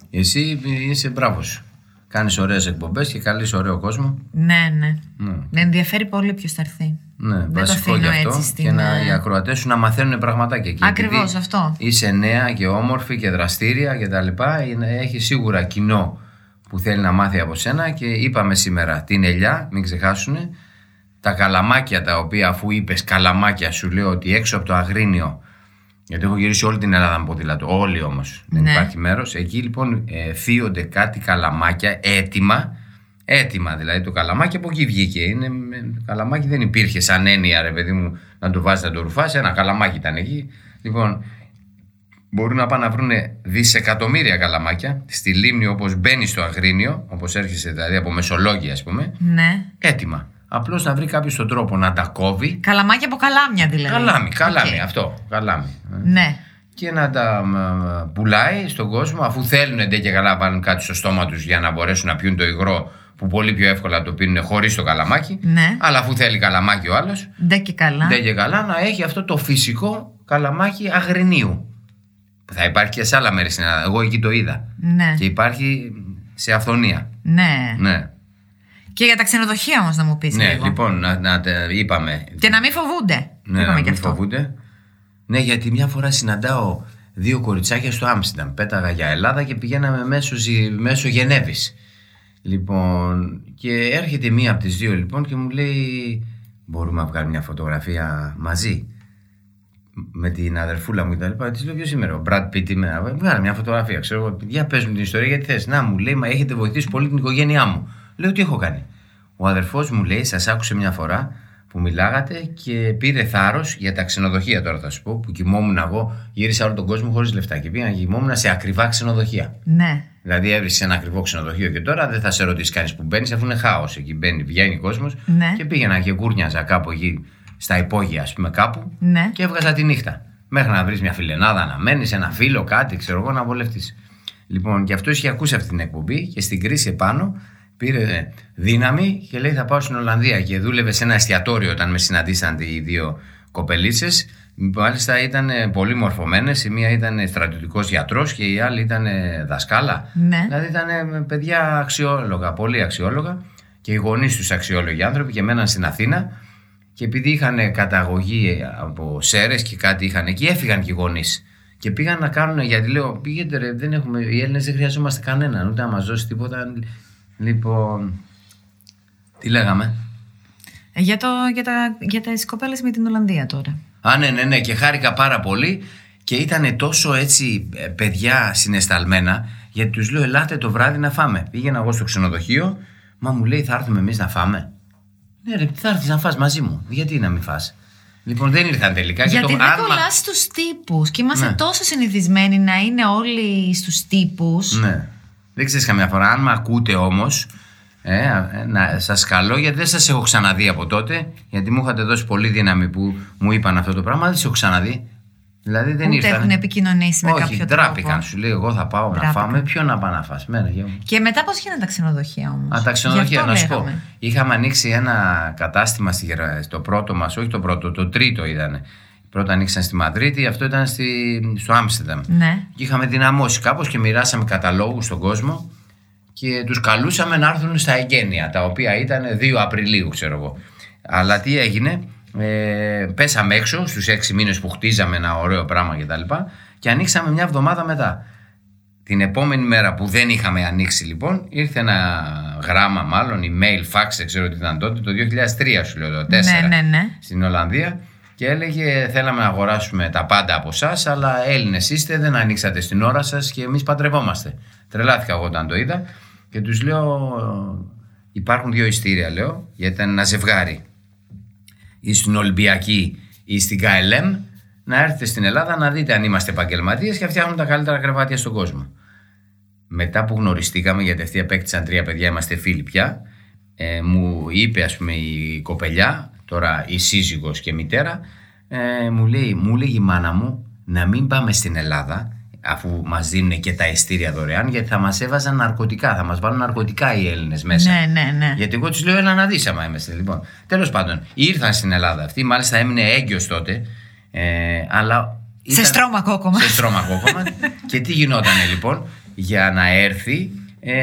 Εσύ είσαι μπράβο σου. Κάνεις ωραίες εκπομπές και καλείς ωραίο κόσμο. Ναι, ναι. Ναι. Με ενδιαφέρει πολύ ποιος θα έρθει. Ναι, δεν βασικό γι' αυτό. Στην... Και να, οι ακροατές σου να μαθαίνουν πραγματάκια εκεί. Ακριβώς αυτό. Είσαι νέα και όμορφη και δραστήρια και τα λοιπά. Έχει σίγουρα κοινό που θέλει να μάθει από σένα. Και είπαμε σήμερα την ελιά, μην ξεχάσουν. Τα καλαμάκια τα οποία, αφού είπες καλαμάκια, σου λέω ότι έξω από το Αγρίνιο. Γιατί έχω γυρίσει όλη την Ελλάδα με ποδήλατο. Όλοι όμως. Ναι. Δεν υπάρχει μέρος. Εκεί λοιπόν ε, θείονται κάτι καλαμάκια έτοιμα. Έτοιμα δηλαδή. Το καλαμάκι από εκεί βγήκε. Είναι, το καλαμάκι δεν υπήρχε σαν έννοια, ρε παιδί μου, να το βάζει να το ρουφάσει. Ένα καλαμάκι ήταν εκεί. Λοιπόν, μπορούν να πάνε να βρουν δισεκατομμύρια καλαμάκια στη λίμνη, όπως μπαίνει στο Αγρίνιο, όπως έρχεσαι δηλαδή από Μεσολόγγια, ας πούμε. Ναι. Έτοιμα. Απλώς να βρει κάποιος τον τρόπο να τα κόβει. Καλαμάκια από καλάμια δηλαδή. Καλάμι, καλάμι, okay. Αυτό. Καλάμι. Ναι. Και να τα πουλάει στον κόσμο, αφού θέλουν ντε και καλά βάλουν κάτι στο στόμα τους για να μπορέσουν να πιούν το υγρό, που πολύ πιο εύκολα το πίνουν χωρίς το καλαμάκι. Ναι. Αλλά αφού θέλει καλαμάκι ο άλλος, ντε και καλά. ντε και καλά να έχει αυτό το φυσικό καλαμάκι Αγρινίου. Που θα υπάρχει και σε άλλα μέρη στην Ελλάδα. Εγώ εκεί το είδα. Ναι. Και υπάρχει σε Αυθονία. Ναι. Ναι. Και για τα ξενοδοχεία όμως να μου πεις. Ναι, λίγο. Λοιπόν, να, να, είπαμε. Και να μην φοβούνται. Ναι, να μην φοβούνται. Ναι, γιατί μια φορά συναντάω δύο κοριτσάκια στο Άμστερνταμ. Πέταγα για Ελλάδα και πηγαίναμε μέσω, μέσω Γενέβης. Λοιπόν, και έρχεται μία από τις δύο λοιπόν και μου λέει: μπορούμε να βγάλουμε μια φωτογραφία μαζί με την αδερφούλα μου και τα λοιπά. Της λέω: ποιος σήμερα, ο Brad Pitt, είμαι. Βγάλαμε μια φωτογραφία. Ξέρω εγώ, για πες μου την ιστορία γιατί θες. Να, μου λέει: μα έχετε βοηθήσει πολύ την οικογένειά μου. Λέω: τι έχω κάνει. Ο αδερφός μου λέει: σας άκουσε μια φορά που μιλάγατε και πήρε θάρρος για τα ξενοδοχεία. Τώρα θα σου πω που κοιμόμουν εγώ, γύρισα όλο τον κόσμο χωρίς λεφτά και πήγα να κοιμόμουν σε ακριβά ξενοδοχεία. Ναι. Δηλαδή έβρισε ένα ακριβό ξενοδοχείο και τώρα δεν θα σε ρωτήσει κανείς που μπαίνει, αφού είναι χάος. Εκεί μπαίνει, βγαίνει κόσμος. Ναι. Και πήγαινα και κούρνιαζα κάπου εκεί στα υπόγεια, ας πούμε, κάπου. Ναι. Και έβγαζα τη νύχτα. Μέχρι να βρεις μια φιλενάδα να μένεις, ένα φίλο, κάτι, ξέρω εγώ, να βολευτείς. Λοιπόν, και αυτό είχε ακούσει αυτή την εκπομπή και στην κρίση επάνω. Πήρε δύναμη και λέει: θα πάω στην Ολλανδία. Και δούλευε σε ένα εστιατόριο όταν με συναντήσαν οι δύο κοπελίτσες. Μάλιστα ήταν πολύ μορφωμένες. Η μία ήταν στρατιωτικός γιατρός και η άλλη ήταν δασκάλα. Ναι. Δηλαδή ήταν παιδιά αξιόλογα, πολύ αξιόλογα. Και οι γονείς τους αξιόλογοι άνθρωποι και μέναν στην Αθήνα. Και επειδή είχαν καταγωγή από Σέρρες και κάτι είχαν εκεί, έφυγαν και οι γονείς. Και πήγαν να κάνουν, γιατί λέω: πήγαινε ρε, δεν έχουμε, οι Έλληνες δεν χρειαζόμαστε κανέναν, ούτε να μας δώσει τίποτα. Λοιπόν, τι λέγαμε? Για, το, για, τα, για τις κοπέλες με την Ολλανδία τώρα. Α, ναι, ναι, ναι, και χάρηκα πάρα πολύ και ήταν τόσο έτσι παιδιά συναισθαλμένα, γιατί τους λέω: ελάτε το βράδυ να φάμε. Πήγαινα εγώ στο ξενοδοχείο, μα μου λέει: θα έρθουμε εμείς να φάμε. Ναι, ρε, θα έρθεις να φας μαζί μου. Γιατί να μην φας? Λοιπόν, δεν ήρθαν τελικά. Γιατί και το, δεν αν... κολλάς στους τύπους και είμαστε ναι. τόσο συνηθισμένοι να είναι όλοι στους τύπους. Ναι. Δεν ξέρεις καμιά φορά, αν με ακούτε όμως, ε, να, σας καλώ, γιατί δεν σας έχω ξαναδεί από τότε, γιατί μου είχατε δώσει πολύ δύναμη που μου είπαν αυτό το πράγμα, δεν σας έχω ξαναδεί. Δηλαδή δεν ήρθαν. Ούτε έχουν επικοινωνήσει με όχι, κάποιο τρόπο. Όχι, τράπηκαν. Σου λέει: εγώ θα πάω τράπηκαν. να φάμε. Ποιο να πάω να φας? Μένα, και μετά πώς γίνανε τα ξενοδοχεία όμως? Α, τα ξενοδοχεία, να σου πω. Είχαμε ανοίξει ένα κατάστημα στη, στο πρώτο μας, όχι το πρώτο, το τρίτο ήταν. Πρώτα ανοίξαν στη Μαδρίτη, αυτό ήταν στη, στο Άμστερνταμ. Ναι. Και είχαμε δυναμώσει κάπως και μοιράσαμε καταλόγους στον κόσμο και τους καλούσαμε να έρθουν στα εγγένεια, τα οποία ήταν δύο Απριλίου, ξέρω εγώ. Αλλά τι έγινε, ε, πέσαμε έξω στους έξι μήνες που χτίζαμε ένα ωραίο πράγμα κτλ. Και, και ανοίξαμε μια εβδομάδα μετά. Την επόμενη μέρα που δεν είχαμε ανοίξει, λοιπόν, ήρθε ένα γράμμα, μάλλον email, fax, δεν ξέρω τι ήταν τότε, το δύο χιλιάδες τρία σου λέω, το τέσσερα, ναι, ναι, ναι. στην Ολλανδία. Και έλεγε: θέλαμε να αγοράσουμε τα πάντα από εσάς, αλλά Έλληνες είστε, δεν ανοίξατε στην ώρα σας και εμείς παντρευόμαστε. Τρελάθηκα εγώ όταν το είδα και τους λέω: υπάρχουν δύο ειστήρια, λέω, γιατί ήταν ένα ζευγάρι. Ή στην Ολυμπιακή ή στην Κέι Ελ Εμ, να έρθετε στην Ελλάδα να δείτε αν είμαστε επαγγελματίες και φτιάχνουν τα καλύτερα κρεβάτια στον κόσμο. Μετά που γνωριστήκαμε, γιατί αυτοί απέκτησαν τρία παιδιά, είμαστε φίλοι πια, ε, μου είπε, ας πούμε, η κοπελιά. Τώρα η σύζυγος και μητέρα, ε, μου λέει, μου λέει η μάνα μου να μην πάμε στην Ελλάδα αφού μας δίνουν και τα ειστήρια δωρεάν, γιατί θα μας έβαζαν ναρκωτικά, θα μας βάλουν ναρκωτικά οι Έλληνες μέσα. Ναι, ναι, ναι. Γιατί εγώ τους λέω: έλα να δεις άμα είμαστε. Λοιπόν, τέλος πάντων, ήρθαν στην Ελλάδα αυτοί, μάλιστα έμεινε έγκυος τότε, ε, αλλά Σε στρώμα κόκομα. Σε στρώμα κόκομα. Και τι γινότανε λοιπόν, για να έρθει. Ε,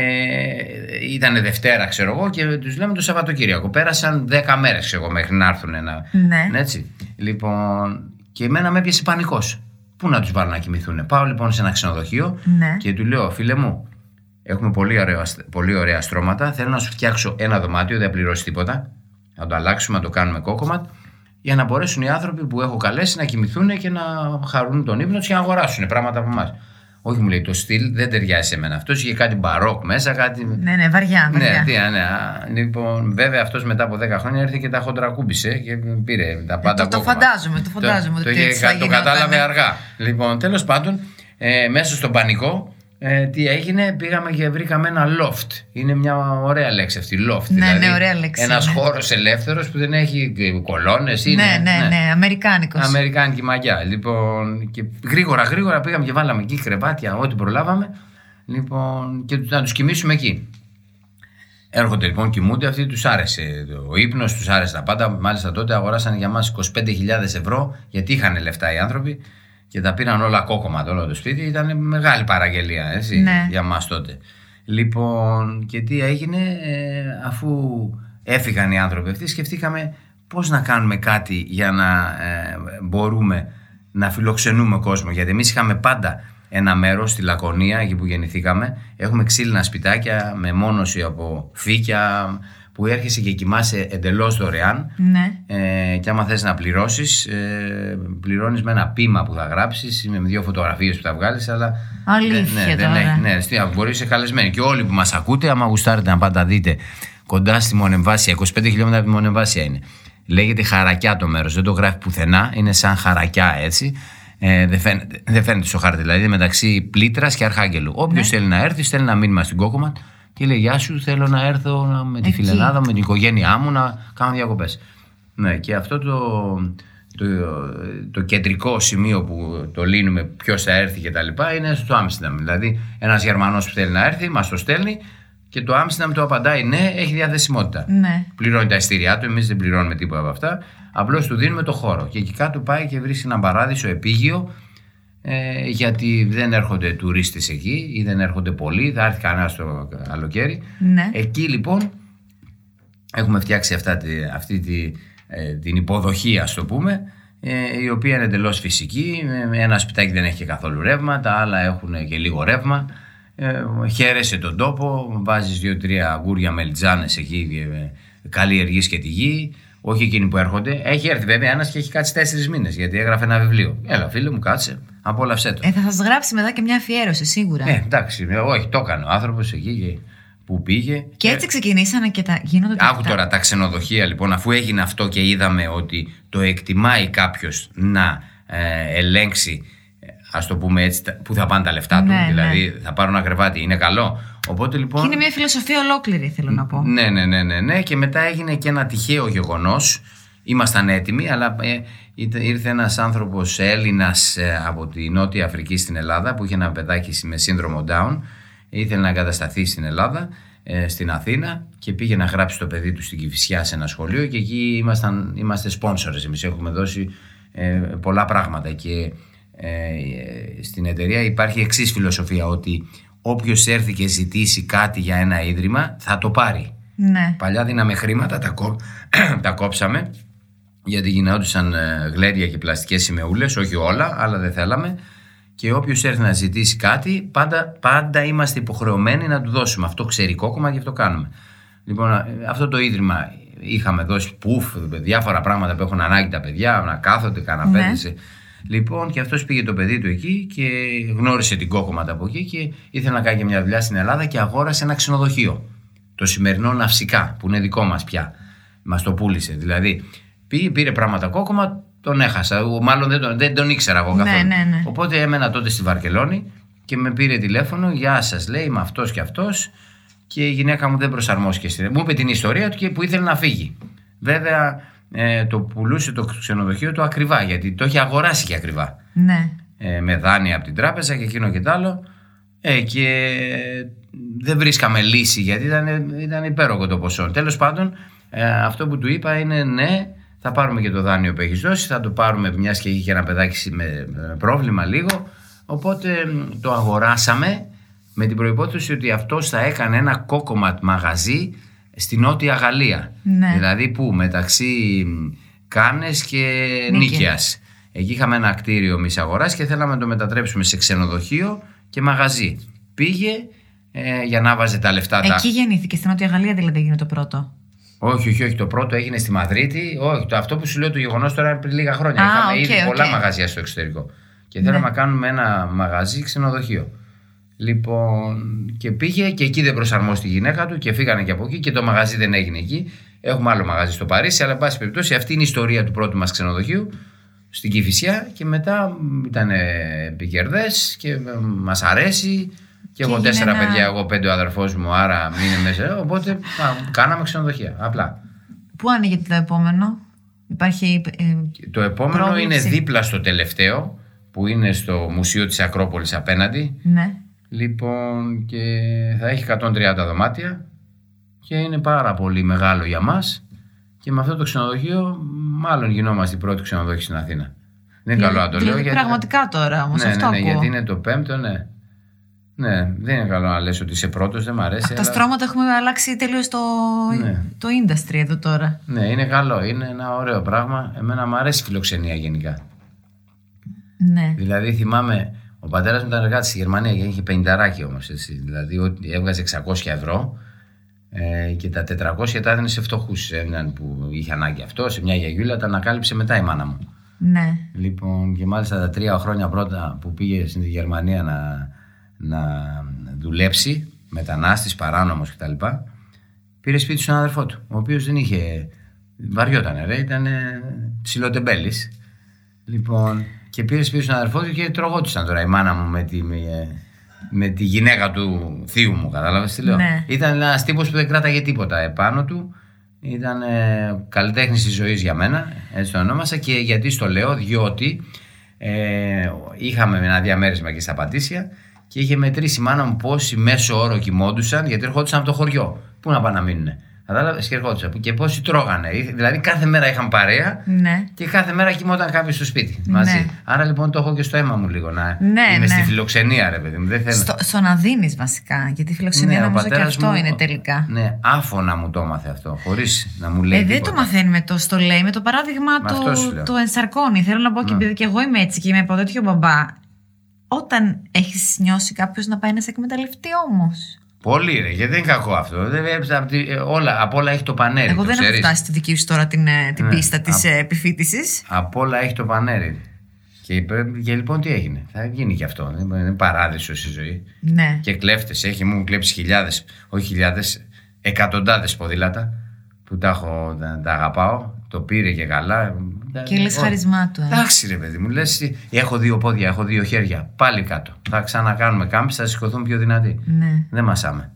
ήταν Δευτέρα, ξέρω εγώ, και τους λέμε το Σαββατοκύριακο. Πέρασαν δέκα μέρες, ξέρω εγώ, μέχρι να έρθουν. Ένα, ναι. Έτσι. Λοιπόν, και εμένα με έπιασε πανικός. Πού να τους βάλω να κοιμηθούν. Πάω λοιπόν σε ένα ξενοδοχείο ναι. και του λέω: φίλε μου, έχουμε πολύ ωραία, πολύ ωραία στρώματα. Θέλω να σου φτιάξω ένα δωμάτιο, δεν πληρώσει τίποτα. Να το αλλάξουμε, να το κάνουμε κόκομα. Για να μπορέσουν οι άνθρωποι που έχω καλέσει να κοιμηθούν και να χαρούν τον ύπνο τους και να αγοράσουν πράγματα από εμάς. Όχι, μου λέει, το στυλ δεν ταιριάζει σε μένα. Αυτός είχε κάτι μπαρόκ μέσα, κάτι. Ναι, ναι, βαριά. βαριά. Ναι, ναι, ναι. Λοιπόν, βέβαια αυτός μετά από δέκα χρόνια έρθει και τα χοντρακούμπησε και πήρε τα πάντα. Ε, το, το φαντάζομαι, το φαντάζομαι. Το, το, το, το κατάλαβε αργά. Λοιπόν, τέλος πάντων, ε, μέσα στον πανικό, ε, τι έγινε, πήγαμε και βρήκαμε ένα loft. Είναι μια ωραία λέξη αυτή, loft. Ναι, δηλαδή, ναι, ωραία λέξη. Ένας ναι. χώρος ελεύθερος που δεν έχει κολόνες. Ναι, ναι, ναι, ναι, αμερικάνικος. Αμερικάνικη μαγιά. Λοιπόν, και γρήγορα, γρήγορα πήγαμε και βάλαμε εκεί κρεβάτια, ό,τι προλάβαμε. Λοιπόν, και να τους κοιμήσουμε εκεί. Έρχονται λοιπόν, κοιμούνται, αυτοί τους άρεσε ο ύπνος, τους άρεσε τα πάντα. Μάλιστα τότε αγοράσανε για μας είκοσι πέντε χιλιάδες ευρώ, γιατί είχαν λεφτά οι άνθρωποι. Και τα πήραν όλα κόκομα το όλο το σπίτι. Ήταν μεγάλη παραγγελία, έτσι, ναι. για μας τότε. Λοιπόν, και τι έγινε, ε, αφού έφυγαν οι άνθρωποι αυτοί, σκεφτήκαμε πώς να κάνουμε κάτι για να ε, μπορούμε να φιλοξενούμε κόσμο. Γιατί εμείς είχαμε πάντα ένα μέρος στη Λακωνία, εκεί που γεννηθήκαμε. Έχουμε ξύλινα σπιτάκια με μόνωση από φύκια, που έρχεσαι και κοιμάσαι εντελώς δωρεάν. Ναι. Ε, και άμα θες να πληρώσεις, ε, πληρώνεις με ένα πείμα που θα γράψεις, με δύο φωτογραφίες που θα βγάλεις, αλλά. Αλήθεια ναι, τώρα. Ναι, ναι, ναι, μπορεί, είσαι καλεσμένοι. Και όλοι που μας ακούτε, άμα γουστάρετε να πάτε δείτε, κοντά στη Μονεμβάσια, είκοσι πέντε χιλιόμετρα από τη Μονεμβάσια είναι. Λέγεται Χαρακιά το μέρος, δεν το γράφει πουθενά, είναι σαν Χαρακιά έτσι. Ε, δεν, φαίνεται, δεν φαίνεται στο χάρτη, δηλαδή μεταξύ Πλήτρας και Αρχάγγελου. Όποιος ναι. θέλει να έρθει, στέλνει ένα μήνυμα στην Κόκομα και λέει: γεια σου, θέλω να έρθω με τη φιλενάδα, με την οικογένειά μου να κάνω διακοπές. Ναι, και αυτό το, το, το κεντρικό σημείο που το λύνουμε, ποιος θα έρθει και τα λοιπά, είναι στο Άμστερνταμ. Δηλαδή, ένας Γερμανός που θέλει να έρθει, μας το στέλνει και το Άμστερνταμ του απαντάει: ναι, έχει διαθεσιμότητα. Ναι. Πληρώνει τα εισιτήριά του, εμείς δεν πληρώνουμε τίποτα από αυτά. Απλώς του δίνουμε το χώρο. Και εκεί κάτω πάει και βρίσκει έναν παράδεισο επίγειο. Ε, γιατί δεν έρχονται τουρίστες εκεί ή δεν έρχονται πολλοί, θα έρθει κανένα το καλοκαίρι. Ναι. Εκεί λοιπόν έχουμε φτιάξει αυτά, αυτή τη, ε, την υποδοχή, ας το πούμε, ε, η οποία είναι εντελώς φυσική. Ένα σπιτάκι δεν έχει και καθόλου ρεύμα, τα άλλα έχουν και λίγο ρεύμα. Ε, χαίρεσαι τον τόπο, βάζεις δύο-τρία αγκούρια μελιτζάνες εκεί, ε, καλλιεργείς και τη γη. Όχι εκείνοι που έρχονται. Έχει έρθει βέβαια ένας και έχει κάτσει τέσσερις μήνες γιατί έγραφε ένα βιβλίο. Έλα, φίλε μου, κάτσε, απόλαυσέ το. Ε, θα σας γράψει μετά και μια αφιέρωση, σίγουρα. Ε, εντάξει, όχι, το έκανε ο άνθρωπος εκεί που πήγε. Και έτσι ξεκινήσανε και τα γίνονται τα. Άκου τώρα τα ξενοδοχεία λοιπόν, αφού έγινε αυτό και είδαμε ότι το εκτιμάει κάποιος να ε, ελέγξει, ας το πούμε έτσι, που θα πάνε τα λεφτά του. Ναι, δηλαδή ναι. θα πάρω ένα κρεβάτι, είναι καλό. Οπότε, λοιπόν, και είναι μια φιλοσοφία ολόκληρη, θέλω να πω. Ναι, ναι, ναι, ναι, ναι. Και μετά έγινε και ένα τυχαίο γεγονός. Ήμασταν έτοιμοι, αλλά ε, ήρθε ένας άνθρωπος Έλληνας ε, από τη Νότια Αφρική στην Ελλάδα, που είχε ένα παιδάκι με σύνδρομο Down. Ήθελε να εγκατασταθεί στην Ελλάδα, ε, στην Αθήνα, και πήγε να γράψει το παιδί του στην Κηφισιά σε ένα σχολείο. Και εκεί ήμασταν, είμαστε sponsors. Εμείς έχουμε δώσει ε, πολλά πράγματα. Και ε, ε, στην εταιρεία υπάρχει εξής φιλοσοφία, ότι όποιος έρθει και ζητήσει κάτι για ένα ίδρυμα θα το πάρει. Ναι. Παλιά δίναμε χρήματα, τα, κό... τα κόψαμε, γιατί γινόντουσαν γλέρια και πλαστικές σημεούλες, όχι όλα, αλλά δεν θέλαμε. Και όποιος έρθει να ζητήσει κάτι, πάντα, πάντα είμαστε υποχρεωμένοι να του δώσουμε. Αυτό ξέρει Κόκομα και αυτό κάνουμε. Λοιπόν, αυτό το ίδρυμα είχαμε δώσει πουφ, διάφορα πράγματα που έχουν ανάγκη τα παιδιά, να κάθονται, καναπέδες. Ναι. Λοιπόν, και αυτός πήγε το παιδί του εκεί και γνώρισε την Κόκομα από εκεί και ήθελε να κάνει και μια δουλειά στην Ελλάδα και αγόρασε ένα ξενοδοχείο. Το σημερινό Ναυσικά, που είναι δικό μας πια. Μας το πούλησε. Δηλαδή, πήγε, πήρε πράγματα Κόκομα, τον έχασα. Μάλλον δεν τον, δεν τον ήξερα εγώ καθόλου. Ναι, ναι, ναι. Οπότε έμενα τότε στη Βαρκελόνη και με πήρε τηλέφωνο. Γεια σας, λέει, είμαι αυτός και αυτός. Και η γυναίκα μου δεν προσαρμόστηκε. Μου είπε την ιστορία του και που ήθελε να φύγει. Βέβαια, ε, το πουλούσε το ξενοδοχείο του ακριβά, γιατί το είχε αγοράσει και ακριβά. Ναι. Ε, με δάνεια από την τράπεζα και εκείνο και τ' άλλο. Ε, και δεν βρίσκαμε λύση, γιατί ήταν, ήταν υπέροχο το ποσό. Τέλος πάντων, ε, αυτό που του είπα είναι ναι, Θα πάρουμε και το δάνειο που έχεις δώσει, θα το πάρουμε μιας και είχε και ένα παιδάκι με πρόβλημα λίγο. Οπότε το αγοράσαμε με την προϋπόθεση ότι αυτός θα έκανε ένα κόκοματ μαγαζί στη Νότια Γαλλία. Ναι. Δηλαδή που μεταξύ Κάνες και Νίκαιας. Εκεί είχαμε ένα κτίριο εμείς αγοράσει και θέλαμε να το μετατρέψουμε σε ξενοδοχείο και μαγαζί. Πήγε ε, για να βάζει τα λεφτά. Εκεί τα... γεννήθηκε, στην Νότια Γαλλία δηλαδή έγινε το πρώτο. Όχι, όχι, όχι. Το πρώτο έγινε στη Μαδρίτη. Όχι, το, αυτό που σου λέω το γεγονός τώρα είναι πριν λίγα χρόνια. Α, είχαμε okay, ήδη okay. πολλά μαγαζιά στο εξωτερικό. Και θέλαμε ναι. να κάνουμε ένα μαγαζί ξενοδοχείο. Λοιπόν, και πήγε και εκεί δεν προσαρμόστηκε η γυναίκα του και φύγανε και από εκεί και το μαγαζί δεν έγινε εκεί. Έχουμε άλλο μαγαζί στο Παρίσι, αλλά εν πάση περιπτώσει αυτή είναι η ιστορία του πρώτου μας ξενοδοχείου στην Κηφισιά και μετά ήταν επικερδές και μας αρέσει. Και, και εγώ τέσσερα ένα... παιδιά, εγώ πέντε ο αδερφός μου, άρα μείνε μέσα. Οπότε α, κάναμε ξενοδοχεία. Απλά. Πού άνοιγε το επόμενο, υπάρχει. Ε, το επόμενο πρόβληψη. Είναι δίπλα στο τελευταίο, που είναι στο Μουσείο της Ακρόπολης απέναντι. Ναι. Λοιπόν, και θα έχει εκατόν τριάντα δωμάτια και είναι πάρα πολύ μεγάλο για μας. Και με αυτό το ξενοδοχείο, μάλλον γινόμαστε η πρώτη ξενοδοχή στην Αθήνα. Δεν είναι καλό να το λέω. Γιατί... Πραγματικά τώρα όμως ναι, αυτό ναι, ναι, ακούω. γιατί είναι το πέμπτο, ναι. Ναι, δεν είναι καλό να λες ότι είσαι πρώτος, δεν μ' αρέσει. Από τα αλλά... στρώματα έχουμε αλλάξει τελείως το... Ναι. το industry εδώ τώρα. Ναι, είναι καλό, είναι ένα ωραίο πράγμα. Εμένα μου αρέσει η φιλοξενία γενικά. Ναι. Δηλαδή θυμάμαι, ο πατέρας μου ήταν εργάτης στη Γερμανία και είχε πενηνταράκι όμως. Έτσι. Δηλαδή ότι έβγαζε εξακόσια ευρώ ε, και τα τετρακόσια τα έδινε σε φτωχούς. Έναν που είχε ανάγκη αυτό, σε μια γιαγιούλα, τα ανακάλυψε μετά η μάνα μου. Ναι. Λοιπόν, και μάλιστα τα τρία χρόνια πρώτα που πήγε στη Γερμανία να. να δουλέψει, μετανάστης, παράνομος κτλ. Πήρε σπίτι στον αδερφό του, ο οποίος δεν είχε. Βαριότανε, ρε, ήταν ψιλοτεμπέλης. Λοιπόν, και πήρε σπίτι στον αδερφό του και τρογόντουσαν τώρα η μάνα μου με τη, με, με τη γυναίκα του θείου μου. Κατάλαβες τι λέω. Ναι. Ήταν ένας τύπος που δεν κράταγε τίποτα επάνω του. Ήταν ε, καλλιτέχνης της ζωής για μένα, έτσι το ονόμασα. Και γιατί στο λέω, διότι ε, είχαμε ένα διαμέρισμα και στα Πατήσια. Και είχε μετρήσει η μάνα μου πόσοι μέσο όρο κοιμόντουσαν, γιατί ερχόντουσαν από το χωριό. Πού να πάνε να μείνουνε. Κατάλαβες, και ερχόντουσαν. Και πόσοι τρώγανε. Δηλαδή κάθε μέρα είχαν παρέα ναι. και κάθε μέρα κοιμόταν κάποιος στο σπίτι μαζί. Ναι. Άρα λοιπόν το έχω και στο αίμα μου λίγο. Να ναι, είμαι ναι. στη φιλοξενία, ρε παιδί μου. Δεν θέλω... στο, στο να δίνεις βασικά. Γιατί η φιλοξενία ναι, νομίζω και αυτό μου, είναι τελικά. Ναι, άφωνα μου το έμαθε αυτό. Χωρίς να μου λέει. Ε, δεν τίποτα. το μαθαίνουμε το στο λέει. Με το παράδειγμα του το ενσαρκώνει. Θέλω να πω και επειδή και εγώ είμαι έτσι και είμαι από τέτοιο μπαμπά. Όταν έχεις νιώσει κάποιος να πάει να σε εκμεταλλευτεί όμως. Πολύ ρε, γιατί δεν είναι κακό αυτό. Όλα, απ' όλα έχει το πανέρι. Εγώ το δεν ξέρεις. έχω φτάσει στη δική σου τώρα την, την ναι, πίστα της α... επιφύτησης. Απ' όλα έχει το πανέρι. Και, και λοιπόν τι έγινε. Θα γίνει και αυτό. Είναι παράδεισος η ζωή. Ναι. Και κλέφτες. Έχει μου κλέψει χιλιάδες, όχι χιλιάδες, εκατοντάδες ποδήλατα που τα, έχω, τα, τα αγαπάω. Το πήρε και καλά. Και λες χαρισμά του. Ε. Εντάξει ρε παιδί μου, λες έχω δύο πόδια, έχω δύο χέρια. Πάλι κάτω. Θα ξανακάνουμε κάμψη, θα σηκωθούν πιο δυνατοί. Ναι. Δεν μασάμε.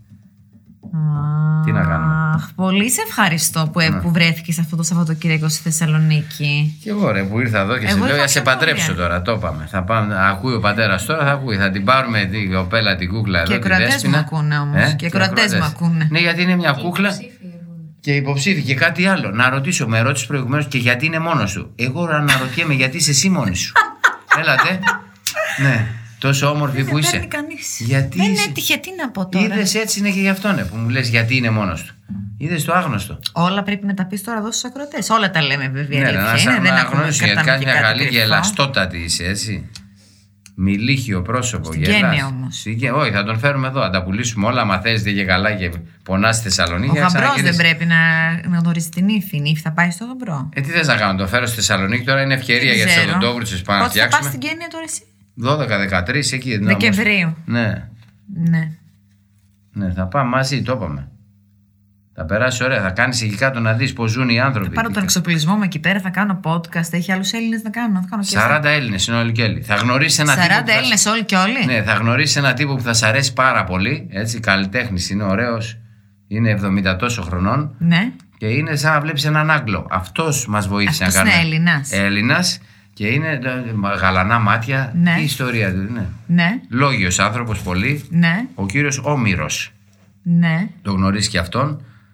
Ah, τι να κάνουμε. Πολύ σε ευχαριστώ που, ναι. που βρέθηκες αυτό το Σαββατοκύριακο στη Θεσσαλονίκη. Και εγώ ρε που ήρθα εδώ και σε λέω για σε παντρέψω τώρα. Το είπαμε. Θα πάμε, ακούει ο πατέρας τώρα, θα ακούει. Θα την πάρουμε την κοπέλα, την κούκλα εδώ. Και οι κρατές μου ακούνε όμως. Ε? Και οι κρατές μου ακούνε. Ναι, γιατί είναι μια κούκλα. Και υποψήφι και κάτι άλλο. Να ρωτήσω, με ρώτησε προηγουμένως και γιατί είναι μόνος του. Εγώ αναρωτιέμαι γιατί είσαι εσύ μόνη σου. Έλατε. Ναι, τόσο όμορφη που είσαι. Γιατί δεν είσαι... έτυχε, τι να πω τώρα. Είδες, έτσι είναι και γι' αυτό ναι, που μου λες γιατί είναι μόνος του. Είδες το άγνωστο. Όλα πρέπει να τα πεις τώρα εδώ στους ακροατές. Όλα τα λέμε βέβαια. Ναι, να σε αναγνωρίσω γιατί κάνει μια καλή και ελαστότατη είσαι έτσι. Μιλήχιο πρόσωπο. Γένεια όμως. Όχι, θα τον φέρουμε εδώ. Θα τα πουλήσουμε όλα. Μα θέλετε και καλά και πονά στη Θεσσαλονίκη. Ο γαμπρός δεν πρέπει να, να γνωρίζει την ύφη. Η ύφη θα πάει στο γαμπρό. Ε, τι θες να κάνω, το φέρω στη Θεσσαλονίκη τώρα είναι ευκαιρία για τις οδοντόβριτσες πάνω να φτιάξουμε. Πότε θα πας στην Γένεια τώρα εσύ. δώδεκα δεκατρείς εκεί. Δεκεμβρίου. Ναι. Ναι. Ναι, θα πάμε μαζί, το είπαμε. Θα περάσει ωραία, θα κάνεις εκεί κάτω να δεις πώς ζουν οι άνθρωποι. Θα πάρω τον εξοπλισμό μου εκεί πέρα, θα κάνω podcast. Έχει άλλους Έλληνες να κάνω. Θα κάνω σαράντα Έλληνες είναι όλοι και όλοι. Θα γνωρίσεις ένα τύπο. σαράντα Έλληνες όλοι και όλοι. Ναι, θα γνωρίσεις ένα τύπο που θα σ' αρέσει πάρα πολύ. Έτσι, καλλιτέχνης, είναι ωραίος. Είναι εβδομήντα τόσο χρονών. Ναι. Και είναι σαν να βλέπεις έναν Άγγλο. Αυτός μας βοήθησε αυτός να κάνουμε. Είναι Έλληνας. Έλληνας. Και είναι γαλανά μάτια. Ναι. Τι ιστορία του είναι. Ναι. Λόγιος άνθρωπος πολύ. Ναι. Ο κύριος Όμηρος. Ναι. Το γνωρίζει και αυτόν.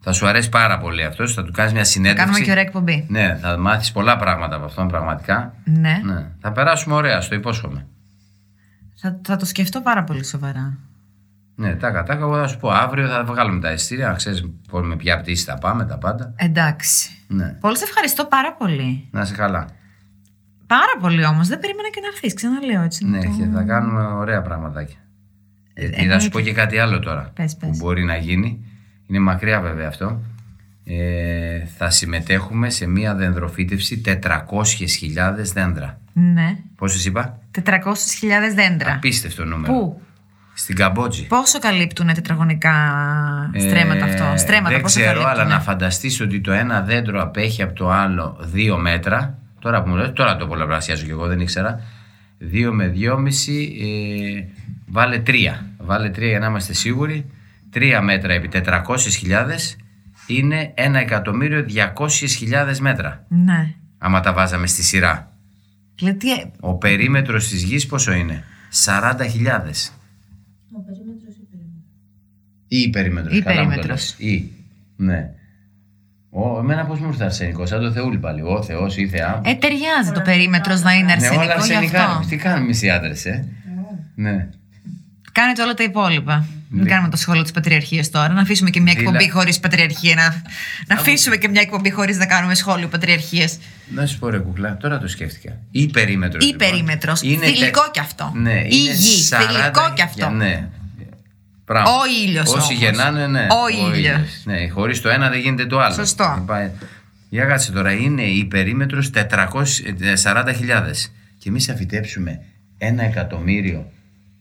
Θα σου αρέσει πάρα πολύ αυτό. Θα του κάνει μια συνέντευξη. Θα κάνουμε και ωραία εκπομπή. Ναι, θα μάθει πολλά πράγματα από αυτόν πραγματικά. Ναι. ναι. Θα περάσουμε ωραία, στο υπόσχομαι. Θα, θα το σκεφτώ πάρα πολύ σοβαρά. Ναι, τάκα τάκα. Εγώ θα σου πω αύριο θα βγάλουμε τα εισιτήρια. Να ξέρει με ποια πτήση θα πάμε, τα πάντα. Εντάξει. Ναι. Πολύ σε ευχαριστώ πάρα πολύ. Να είσαι καλά. Πάρα πολύ όμως. Δεν περίμενα και να έρθεις. Ξαναλέω έτσι. Ναι, το... και θα κάνουμε ωραία πραγματάκια. Γιατί θα σου πω και κάτι άλλο τώρα πες, πες. που μπορεί να γίνει. Είναι μακριά βέβαια αυτό. Ε, θα συμμετέχουμε σε μια δενδροφύτευση τετρακόσιες χιλιάδες δέντρα. Ναι. Πόσες είπα? τετρακόσιες χιλιάδες δέντρα. Απίστευτο νούμερο. Πού? Στην Καμπότζη. Πόσο καλύπτουν τετραγωνικά στρέμματα ε, αυτό? Στρέμματα, δεν πόσο ξέρω, καλύπτουνε? αλλά να φανταστείς ότι το ένα δέντρο απέχει από το άλλο δύο μέτρα. Τώρα που μου λέει, τώρα το πολλαπλασιάζω και εγώ, δεν ήξερα. Δύο με δυόμιση, ε, βάλε τρία. Βάλε τρία για να είμαστε σίγουροι. Τρία μέτρα επί τετρακόσιες χιλιάδες είναι ένα εκατομμύριο διακόσιες χιλιάδες μέτρα. Ναι. Άμα τα βάζαμε στη σειρά. Λέτε... Ο περίμετρος της γης πόσο είναι? σαράντα χιλιάδες. Ο περίμετρος ή περίμετρος? Ή περίμετρος. Ή καλά περίμετρος. Ή, ναι. Ο, εμένα πώς μου ήρθε αρσενικό, σαν το Θεούλη πάλι. Ο Θεός ή Θεά. Ε, ταιριάζει το περίμετρος να είναι Ναι, αρσενικό, όλα γι' αρσενικά. αυτό. Τι κάνουμε εμείς οι άντρες, ε. Ναι. Κάνετε όλα τα υπόλοιπα. Μην Ναι. κάνουμε το σχόλιο της πατριαρχίας τώρα. Να αφήσουμε και μια Δίλα. εκπομπή χωρίς πατριαρχία. Να, να αφήσουμε και μια εκπομπή χωρίς να κάνουμε σχόλιο πατριαρχίας. Να σου πω ρε κουκλά, τώρα το σκέφτηκα. Ή περίμετρος. Ή λοιπόν. περίμετρος. Είναι Θηλυκό τε- κι αυτό. Ναι, Ή είναι γη. σαράντα Θηλυκό κι αυτό. Ναι. Πράγμα. Ο ήλιος Όσοι όμως. γεννάνε, ναι. Ο ήλιος. Ναι, χωρίς το ένα δεν γίνεται το άλλο. Σωστό. Πάει- Για κάτσε τώρα, είναι η περίμετρος τετρακόσιες σαράντα χιλιάδες. Και εμείς θα φυτέψουμε ένα εκατομμύριο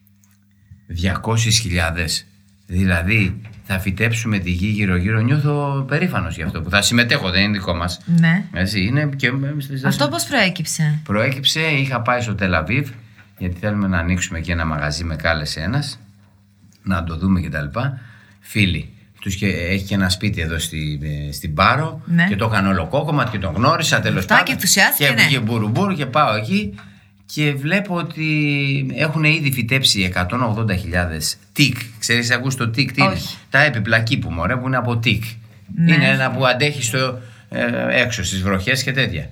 διακόσιες χιλιάδες. Δηλαδή θα φυτέψουμε τη γη γύρω-γύρω. Νιώθω περήφανος γι' αυτό που θα συμμετέχω, δεν είναι δικό μας. Ναι. Έτσι, είναι και... Αυτό πώς προέκυψε? Προέκυψε, είχα πάει στο Τελαβίβ, γιατί θέλουμε να ανοίξουμε και ένα μαγαζί, με κάλεσε ένας, να το δούμε κτλ. Φίλοι. Τους και, έχει και ένα σπίτι εδώ στη, στην Πάρο, Ναι. και το έκανε ολοκόκομα και τον γνώρισα τέλος Αυτά πάντων. και ενθουσιάστηκε, Και ναι. πήγε μπουρουμπουρ και πάω εκεί και βλέπω ότι έχουν ήδη φυτέψει εκατόν ογδόντα χιλιάδες τικ. Ξέρεις, ακούς το τικ τι είναι? Όχι. Τα έπιπλα κήπου, μωρέ, που είναι από τικ. Ναι. Είναι ένα που αντέχει στο, ε, έξω στις βροχές και τέτοια.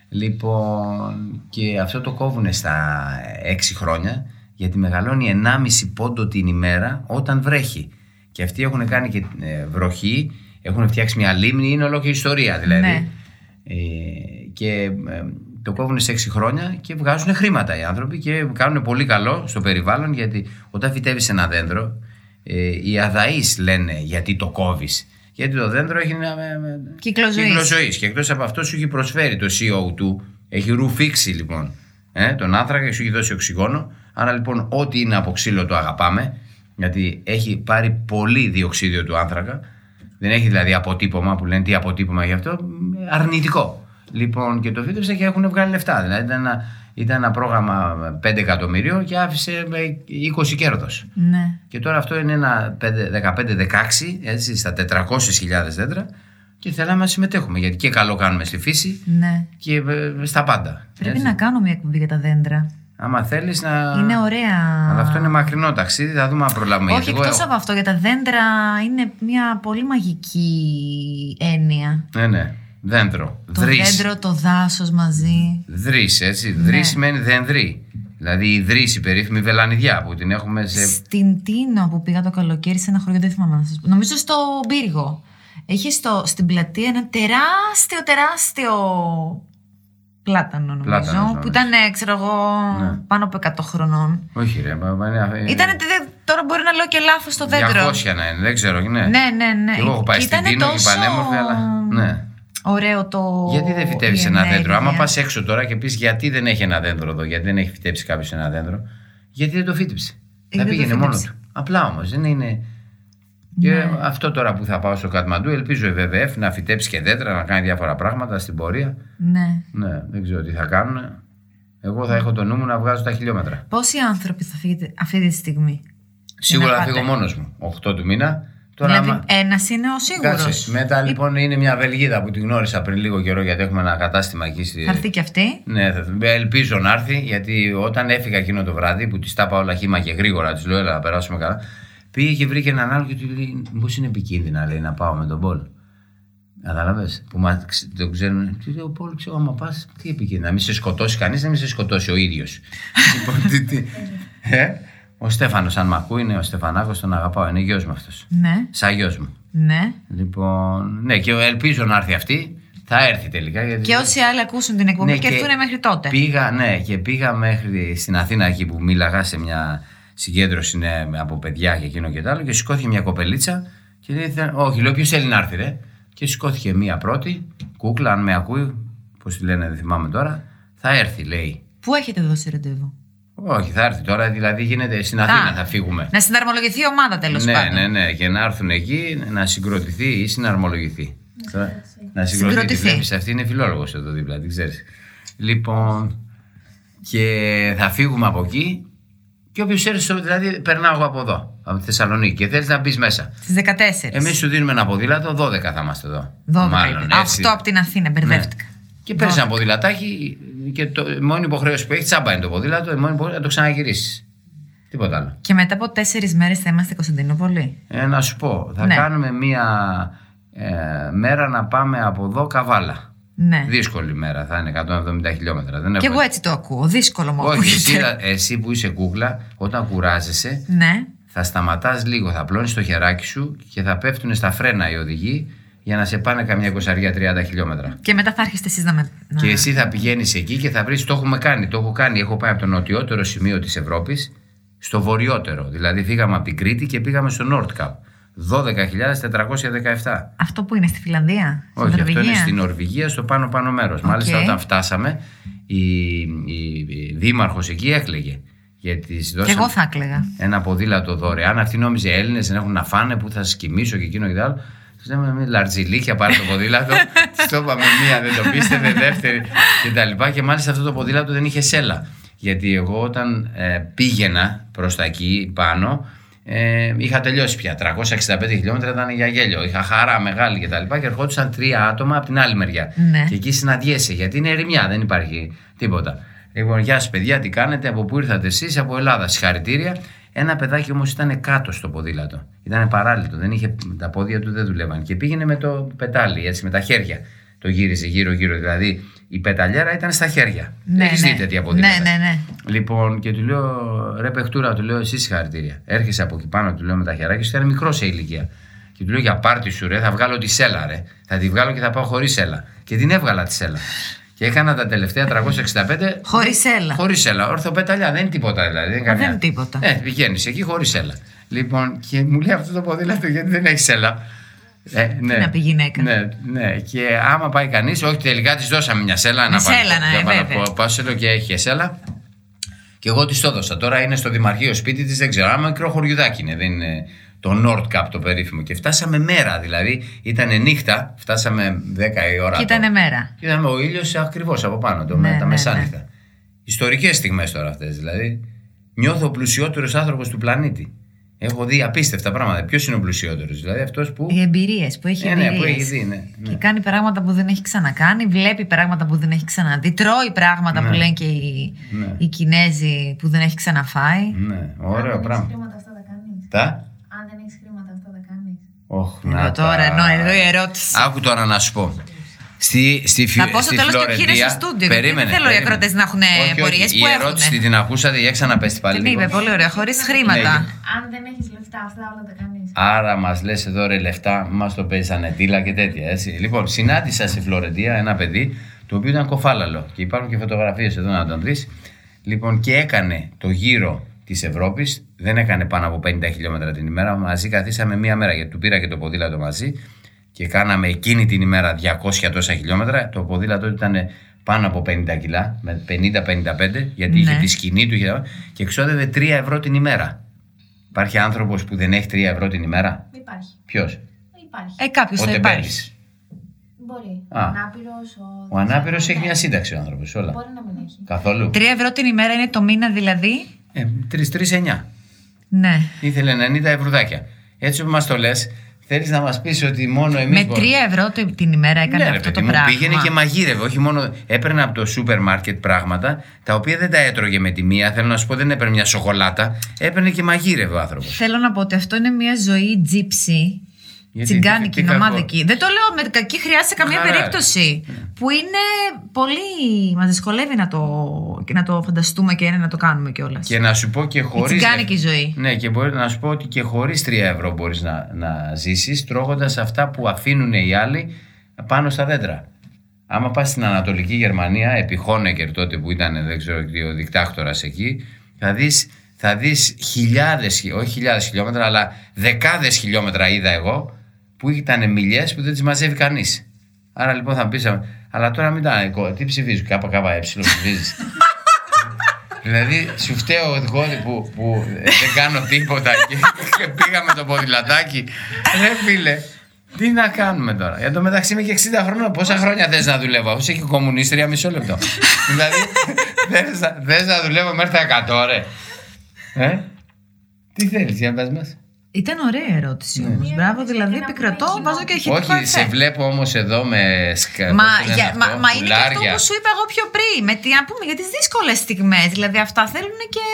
Λοιπόν, και αυτό το κόβουνε στα έξι χρόνια, γιατί μεγαλώνει ενάμιση πόντο την ημέρα όταν βρέχει. Και αυτοί έχουν κάνει και ε, βροχή, έχουν φτιάξει μια λίμνη, είναι ολόκληρη ιστορία δηλαδή. Ναι. Ε, και ε, το κόβουν σε έξι χρόνια και βγάζουν χρήματα οι άνθρωποι και κάνουν πολύ καλό στο περιβάλλον, γιατί όταν φυτεύεις ένα δέντρο, ε, οι αδαείς λένε γιατί το κόβεις. Γιατί το δέντρο έχει ένα Κύκλο ζωής. ζωής και εκτός από αυτό σου έχει προσφέρει το σι ο δύο, έχει ρουφήξει λοιπόν ε, τον άνθρακα και σου έχει δώσει οξυγόνο. Άρα λοιπόν ό,τι είναι από ξύλο το αγαπάμε, γιατί έχει πάρει πολύ διοξίδιο του άνθρακα. Δεν έχει δηλαδή αποτύπωμα που λένε τι αποτύπωμα γι' αυτό, αρνητικό. Λοιπόν, και το φύτεψε και έχουν βγάλει λεφτά. Δηλαδή ήταν ένα, ήταν ένα πρόγραμμα πέντε εκατομμυρίων και άφησε είκοσι κέρδος. Ναι. Και τώρα αυτό είναι ένα δεκαπέντε δεκαέξι, έτσι, στα τετρακόσιες χιλιάδες δέντρα, και θέλαμε να συμμετέχουμε, γιατί και καλό κάνουμε στη φύση Ναι. και ε, στα πάντα. Πρέπει έτσι. να κάνω μια εκπομπή για τα δέντρα. Άμα θέλεις να... Είναι ωραία. Αλλά αυτό είναι μακρινό ταξίδι, θα δούμε αν προλάβουμε. Όχι, γιατί εγώ εκτός έχω- από αυτό, για τα δέντρα είναι μια πολύ μαγική έννοια. Ναι, ναι. Δέντρο. Το Δρύς. δέντρο, το δάσος μαζί. Δρύς, έτσι. Ναι. Δρύς σημαίνει δενδρή. Δηλαδή η δρύς, η περίφημη βελανιδιά που την έχουμε σε. Στην Τίνο που πήγα το καλοκαίρι σε ένα χωριό, δεν θυμάμαι να σας πω. Νομίζω στο Πύργο. Έχει στο, στην πλατεία ένα τεράστιο, τεράστιο πλάτανο, νομίζω. Πλάτανος, νομίζω. Που ήταν, ε, ξέρω εγώ, Ναι. πάνω από εκατό χρονών. Όχι, ρε. μα- μα είναι- Ήτανε, δε- τώρα μπορεί να λέω και λάθος το δέντρο. διακόσια να είναι, δεν ξέρω. Ναι, Ναι, ναι, ναι. Και εγώ έχω πάει Και στην ήτανε Τίνο και τόσο πανέμορφη, αλλά. Ναι. ωραίο το. Γιατί δεν φυτεύεις η ένα ενέργεια. δέντρο? Άμα πας έξω τώρα και πεις γιατί δεν έχει ένα δέντρο εδώ, γιατί δεν έχει φυτέψει κάποιος ένα δέντρο, γιατί δεν το φύτεψε. Ε, Θα δεν το πήγαινε μόνο φύτεψε. του. Απλά όμως δεν είναι. Και Ναι. αυτό τώρα που θα πάω στο Κατμαντού, ελπίζω η βι βι εφ να φυτέψει και δέντρα, να κάνει διάφορα πράγματα στην πορεία. Ναι. Ναι, δεν ξέρω τι θα κάνουν. Εγώ θα έχω το νου μου να βγάζω τα χιλιόμετρα. Πόσοι άνθρωποι θα φύγετε αυτή τη στιγμή? Σίγουρα να θα πάτε. φύγω μόνος μου. οκτώ του μήνα. Τώρα, Δηλαδή, άμα- ένας είναι ο σίγουρος. Κάτσε. Μετά λοιπόν είναι μια Βελγίδα που την γνώρισα πριν λίγο καιρό, γιατί έχουμε ένα κατάστημα εκεί στη. Θα έρθει και αυτή. Ναι, θα- ελπίζω να έρθει, γιατί όταν έφυγα εκείνο το βράδυ που τη τα είπα όλα χύμα και γρήγορα, τη λέω έλα να περάσουμε καλά. Πήγε και βρήκε έναν άλλο και του λέει: μήπως είναι επικίνδυνα, λέει, να πάω με τον Πολ. Καταλαβες, που μα, το ξέρουν. Τι λέει ο Πόλ, ξέρω, άμα πας, τι επικίνδυνο. Να μην σε σκοτώσει κανείς, να μην σε σκοτώσει ο ίδιος. Λοιπόν, τι, τι, ε, ο Στέφανος, αν μ' ακούει, είναι ο Στεφανάκος, τον αγαπάω, είναι γιος μου αυτός. Ναι. Σαν γιος μου. Ναι. Λοιπόν, ναι, και ελπίζω να έρθει αυτή. Θα έρθει τελικά. Γιατί... Και όσοι άλλοι ακούσουν την εκπομπή ναι, και έρθουν μέχρι τότε. Πήγα, ναι, και πήγα μέχρι στην Αθήνα εκεί που μίλαγα σε μια συγκέντρωση ναι, από παιδιά και εκείνο και το άλλο. Και σηκώθηκε μια κοπελίτσα και λέει: όχι, λέω, ποιος θέλει να έρθει, ρε. Και σηκώθηκε μία πρώτη, κούκλα, αν με ακούει, πώς τη λένε, δεν θυμάμαι τώρα, θα έρθει, λέει. Πού έχετε δώσει ραντεβού? Όχι, θα έρθει τώρα, δηλαδή γίνεται στην Αθήνα, Α, θα φύγουμε. Να συναρμολογηθεί η ομάδα τέλος ναι, πάντων. Ναι, ναι, ναι, και να έρθουν εκεί να συγκροτηθεί ή συναρμολογηθεί. Να συγκροτηθεί. Βλέπεις, αυτή είναι φιλόλογος εδώ δίπλα, την ξέρεις. Λοιπόν, και θα φύγουμε από εκεί. Και όποιος έρθει, δηλαδή, περνάω εγώ από εδώ, από τη Θεσσαλονίκη, και θέλεις να μπει μέσα. Στις δεκατέσσερις. Εμείς σου δίνουμε ένα ποδήλατο, δώδεκα θα είμαστε εδώ. δώδεκα. Μάλλον, αυτό από την Αθήνα, μπερδεύτηκα. Ναι. Και παίρνεις ένα ποδηλατάκι και το, η μόνη υποχρέωση που έχει, τσάμπα είναι το ποδήλατο, η μόνη υποχρέωση να το ξαναγυρίσεις. Τίποτα άλλο. Και μετά από τέσσερις μέρες θα είμαστε Κωνσταντινούπολη. Ε, να σου πω, θα ναι. κάνουμε μία ε, μέρα να πάμε από εδώ Καβάλα. Ναι. Δύσκολη μέρα, θα είναι εκατόν εβδομήντα χιλιόμετρα. Δεν και έχω... εγώ έτσι το ακούω. Δύσκολο μου. Όχι, εσύ, εσύ που είσαι κούκλα, όταν κουράζεσαι, ναι. θα σταματάς λίγο, θα πλώνεις το χεράκι σου και θα πέφτουν στα φρένα οι οδηγοί για να σε πάνε καμιά είκοσι τριάντα χιλιόμετρα. Και μετά θα έρχεστε εσείς να με. Και εσύ θα πηγαίνεις εκεί και θα βρεις, το έχουμε κάνει. Το έχω κάνει. Έχω πάει από το νοτιότερο σημείο της Ευρώπης στο βορειότερο. Δηλαδή, φύγαμε από την Κρήτη και πήγαμε στο Nordkap. δώδεκα χιλιάδες τετρακόσια δεκαεπτά. Αυτό που είναι στη Φιλανδία? Όχι, στην αυτό είναι στην Νορβηγία, στο πάνω-πάνω μέρος. Okay. Μάλιστα, όταν φτάσαμε, η, η, η δήμαρχος εκεί έκλαιγε. Γιατί και εγώ θα έκλαιγα. Ένα ποδήλατο δωρεάν. Αυτή νόμιζε Έλληνες δεν έχουν να φάνε, που θα σκοιμήσω και εκείνο και το άλλο. Του λέμε με λαρτζιλίκια, πάρε το ποδήλατο. Τη το είπαμε μία, δεν το πίστευε, δεύτερη κτλ. Και, και μάλιστα αυτό το ποδήλατο δεν είχε σέλα. Γιατί εγώ όταν ε, πήγαινα προς τα εκεί πάνω. Ε, είχα τελειώσει πια. τριακόσια εξήντα πέντε χιλιόμετρα ήταν για γέλιο. Είχα χαρά μεγάλη κτλ. Και, και ερχόντουσαν τρία άτομα από την άλλη μεριά. Ναι. Και εκεί συναντιέσαι, γιατί είναι ερημιά, δεν υπάρχει τίποτα. Λοιπόν, γεια σας παιδιά, τι κάνετε, από πού ήρθατε εσείς? Από Ελλάδα, συγχαρητήρια. Ένα παιδάκι όμως ήταν κάτω στο ποδήλατο. Ήταν παράλληλο, δεν είχε, τα πόδια του δεν δουλεύαν. Και πήγαινε με το πετάλι, έτσι, με τα χέρια. Το γύριζε γύρω-γύρω. Δηλαδή η πεταλιέρα ήταν στα χέρια. Ναι, έχεις ναι. δει τέτοια ποδήλατα? Ναι, ναι, ναι. Λοιπόν, και του λέω, ρε παιχτούρα, του λέω, εσύ συγχαρητήρια. Έρχεσαι από εκεί πάνω, του λέω, με τα χεράκια σου, ήταν μικρό σε ηλικία. Και του λέω, για πάρτι σου, ρε, θα βγάλω τη σέλα, ρε. Θα τη βγάλω και θα πάω χωρίς σέλα. Και την έβγαλα τη σέλα. Και έκανα τα τελευταία τριακόσια εξήντα πέντε. Χωρίς σέλα. Χωρίς σέλα. Ορθοπεταλιά, δεν είναι τίποτα δηλαδή. Δεν είναι, καμιά... δεν είναι τίποτα. Ε, πηγαίνεις εκεί χωρίς σέλα. Λοιπόν, και μου λέει αυτό το ποδήλατο, γιατί δεν έχει σέλα. Ε, ναι, να πει γυναίκα. Ναι, ναι. Και άμα πάει κανείς, όχι, τελικά της δώσαμε μια σέλα. Με σέλα, ναι, βέβαια. Πάω σέλο και έχει σέλα. Και εγώ της το έδωσα. Τώρα είναι στο δημαρχείο σπίτι της, δεν ξέρω. Άμα μικρό χωριουδάκι είναι, δεν είναι το Nordkap το περίφημο. Και φτάσαμε μέρα, δηλαδή ήταν νύχτα, φτάσαμε δέκα η ώρα. Και ήταν μέρα. Και ήταν ο ήλιος ακριβώς από πάνω, το, ναι, με, τα ναι, μεσάνυχτα. Ναι. Ιστορικές στιγμές τώρα αυτές, δηλαδή. Νιώθω ο πλουσιότερος άνθρωπος του πλανήτη. Έχω δει απίστευτα πράγματα. Ποιος είναι ο πλουσιότερος? Δηλαδή αυτός που. Οι εμπειρίες που έχει, ε, εμπειρίες. Ναι, που έχει δει, ναι, ναι. Και κάνει πράγματα που δεν έχει ξανακάνει, βλέπει πράγματα που δεν έχει ξαναδεί, τρώει πράγματα ναι. που λένε και οι, ναι. οι Κινέζοι που δεν έχει ξαναφάει. Ναι, ωραίο πράγμα. Αν δεν έχεις χρήματα, αυτά τα κάνεις. Τα? Αν δεν έχεις χρήματα, αυτά τα κάνεις. Όχι, να τώρα, ενώ εδώ η ερώτηση. Άκου τώρα να σου πω. Στη, στη, θα πω στο τέλος και ποιοι είναι στο στούντιο. Περίμενε. Δεν θέλω οι ακροτές να έχουν πορείες που έχουν. Η ερώτηση την ακούσατε, για ξαναπες πάλι. Την είπε, πολύ ωραία, χωρίς χρήματα. Ναι. Αν δεν έχεις λεφτά, αυτά όλα τα κάνεις. Άρα μας λες εδώ ρε λεφτά, μας το παίζεις ανετήλα και τέτοια. Έτσι. Λοιπόν, συνάντησα στη Φλωρεντία ένα παιδί το οποίο ήταν κοφάλαλο. Και υπάρχουν και φωτογραφίες εδώ να τον δεις. Λοιπόν, και έκανε το γύρο της Ευρώπης. Δεν έκανε πάνω από πενήντα χιλιόμετρα την ημέρα. Μαζί καθίσαμε μία μέρα γιατί του πήρα και το ποδήλατο μαζί. Και κάναμε εκείνη την ημέρα διακόσια τόσα χιλιόμετρα. Το ποδήλατο ήταν πάνω από πενήντα κιλά, με πενήντα πενήντα πέντε, γιατί ναι. είχε τη σκηνή του και εξόδευε τρία ευρώ την ημέρα. Υπάρχει άνθρωπος που δεν έχει τρία ευρώ την ημέρα? Υπάρχει. Ποιος? Υπάρχει. Ε, κάποιος θα υπάρχει. Μπορεί. Α. Ο ανάπηρος. Ο, ο ανάπηρος έχει μια σύνταξη ο άνθρωπος. Όλα. Μπορεί να μην έχει. Καθόλου. τρία ευρώ την ημέρα είναι το μήνα δηλαδή. Ε, τρεις εννιά. Ναι. Ήθελε ενενήντα ευρουδάκια. Έτσι όπως μας το λες. Θέλεις να μας πεις ότι μόνο εμείς. Με τρία ευρώ την ημέρα έκανε ναι, αυτό ρε, το μου, πράγμα. Πήγαινε και μαγείρευε. Όχι μόνο. Έπαιρνε από το σούπερ μάρκετ πράγματα τα οποία δεν τα έτρωγε με τη μία. Θέλω να σου πω, δεν έπαιρνε μια σοκολάτα. Έπαιρνε και μαγείρευε ο άνθρωπος. Θέλω να πω ότι αυτό είναι μια ζωή τζίψη. Τσιγκάνικη ομάδα εκεί. Δεν το λέω με κακή χρειά σε καμία Χαρά. περίπτωση. Yeah. Που είναι πολύ. Μας δυσκολεύει να το, να το φανταστούμε και να το κάνουμε κιόλας. Και να σου πω και χωρίς. Τσιγκάνικη ζωή. Ναι, και μπορεί να σου πω ότι και χωρίς τρία ευρώ μπορείς να, να ζήσεις τρώγοντας αυτά που αφήνουν οι άλλοι πάνω στα δέντρα. Άμα πας στην Ανατολική Γερμανία, επί Χόνεκερ τότε που ήταν, δεν ξέρω, ο δικτάκτορας εκεί, θα δεις, θα δεις χιλιάδες, όχι χιλιάδες χιλιόμετρα, αλλά δεκάδες χιλιόμετρα είδα εγώ, που ήταν μιλιές που δεν τις μαζεύει κανείς. Άρα λοιπόν θα πεις, αλλά τώρα μην τα. Τι ψηφίζεις, ΚΚΕ ψηφίζεις. Δηλαδή σου φταίω εγώ που, που δεν κάνω τίποτα και πήγα με το ποδηλατάκι. Ρε φίλε, τι να κάνουμε τώρα. Για το μεταξύ είμαι και εξήντα χρόνων. Πόσα χρόνια θες να δουλεύω, αφού είσαι και κομμουνίστρια, μισό λεπτό. Δηλαδή θες να δουλεύω μέχρι τα εκατό, ρε. Ε? Τι θέλεις, για να πας μας. Ήταν ωραία ερώτηση ναι. όμως. Μπράβο, δηλαδή επικρατώ, βάζω και ηχητικό. Όχι, σε βλέπω όμως εδώ με σκάφη. Μα, για, μα, μα είναι και αυτό που σου είπα εγώ πιο πριν. Με τι, να πούμε για τις δύσκολες στιγμές. Δηλαδή αυτά θέλουν και.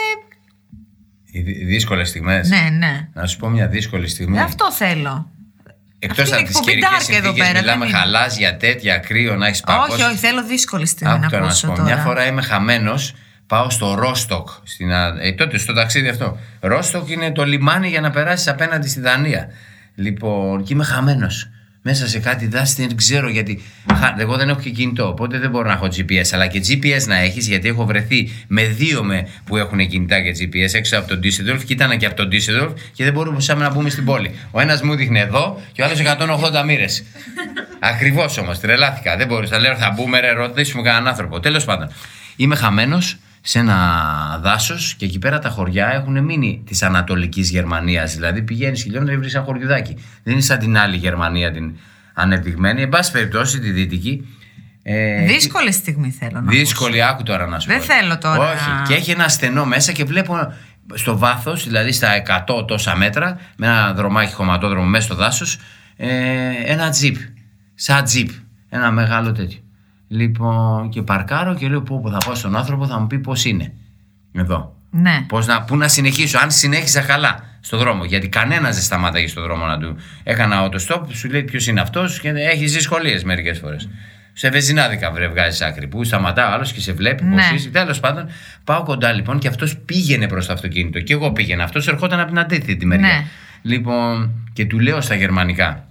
Οι δύσκολες στιγμές. Ναι, ναι. Να σου πω μια δύσκολη στιγμή. Ε, αυτό θέλω. Εκτός από τις καιρικές συνθήκες, μιλάμε χαλάζια, τέτοια, κρύο, να έχεις πάπος. Όχι, όχι, θέλω δύσκολη στιγμή να ακούσω να σου πω. τώρα. Μια φορά είμαι χαμένος. Πάω στο Ρόστοκ, στην, ε, τότε στο ταξίδι αυτό. Ρόστοκ είναι το λιμάνι για να περάσεις απέναντι στη Δανία. Λοιπόν, και είμαι χαμένος. Μέσα σε κάτι δάση δεν ξέρω γιατί. Εγώ δεν έχω και κινητό, οπότε δεν μπορώ να έχω τζι πι ες. Αλλά και τζι πι ες να έχεις, γιατί έχω βρεθεί με δύο με που έχουν κινητά και τζι πι ες έξω από τον Ντίσελντορφ και ήταν και από τον Ντίσελντορφ και δεν μπορούσαμε να μπούμε στην πόλη. Ο ένας μου δείχνε εδώ και ο άλλος εκατόν ογδόντα μοίρες. Ακριβώς όμως, τρελάθηκα. Δεν μπορούσα. Λέω θα μπούμε, ρε, ρωτήσουμε κανέναν άνθρωπο. Τέλος πάντων, είμαι χαμένος σε ένα δάσος και εκεί πέρα τα χωριά έχουν μείνει της Ανατολικής Γερμανίας. Δηλαδή πηγαίνεις χιλιόμετρα και βρεις ένα χωριουδάκι. Δεν είναι σαν την άλλη Γερμανία την ανεπτυγμένη. Εν πάση περιπτώσει τη δυτική. Ε, δύσκολη στιγμή θέλω να Δύσκολη, άκου τώρα να σου πω. Δεν θέλω τώρα. Όχι, και έχει ένα στενό μέσα και βλέπω στο βάθος, δηλαδή στα εκατό τόσα μέτρα, με ένα δρομάκι χωματόδρομο μέσα στο δάσος, ε, ένα τζιπ. Σαν τζιπ. Ένα μεγάλο τέτοιο. Λοιπόν, και παρκάρω και λέω: Πού θα πάω στον άνθρωπο, θα μου πει πώς είναι. Εδώ. Ναι. Πώς να, πού να συνεχίσω, αν συνέχισα καλά στο δρόμο. Γιατί κανένας δεν σταμάταγε στον δρόμο να του. Έκανα autostop, σου λέει ποιος είναι αυτός και έχεις δυσκολίες μερικές φορές. Σε βεζινάδικα βρε, βγάζεις άκρη. Που σταματά ο άλλος και σε βλέπει ναι. πώς είσαι. Τέλος πάντων, πάω κοντά λοιπόν και αυτός πήγαινε προς το αυτοκίνητο. Και εγώ πήγαινα. Αυτός ερχόταν από την αντίθετη μεριά. Ναι. Λοιπόν, και του λέω στα γερμανικά.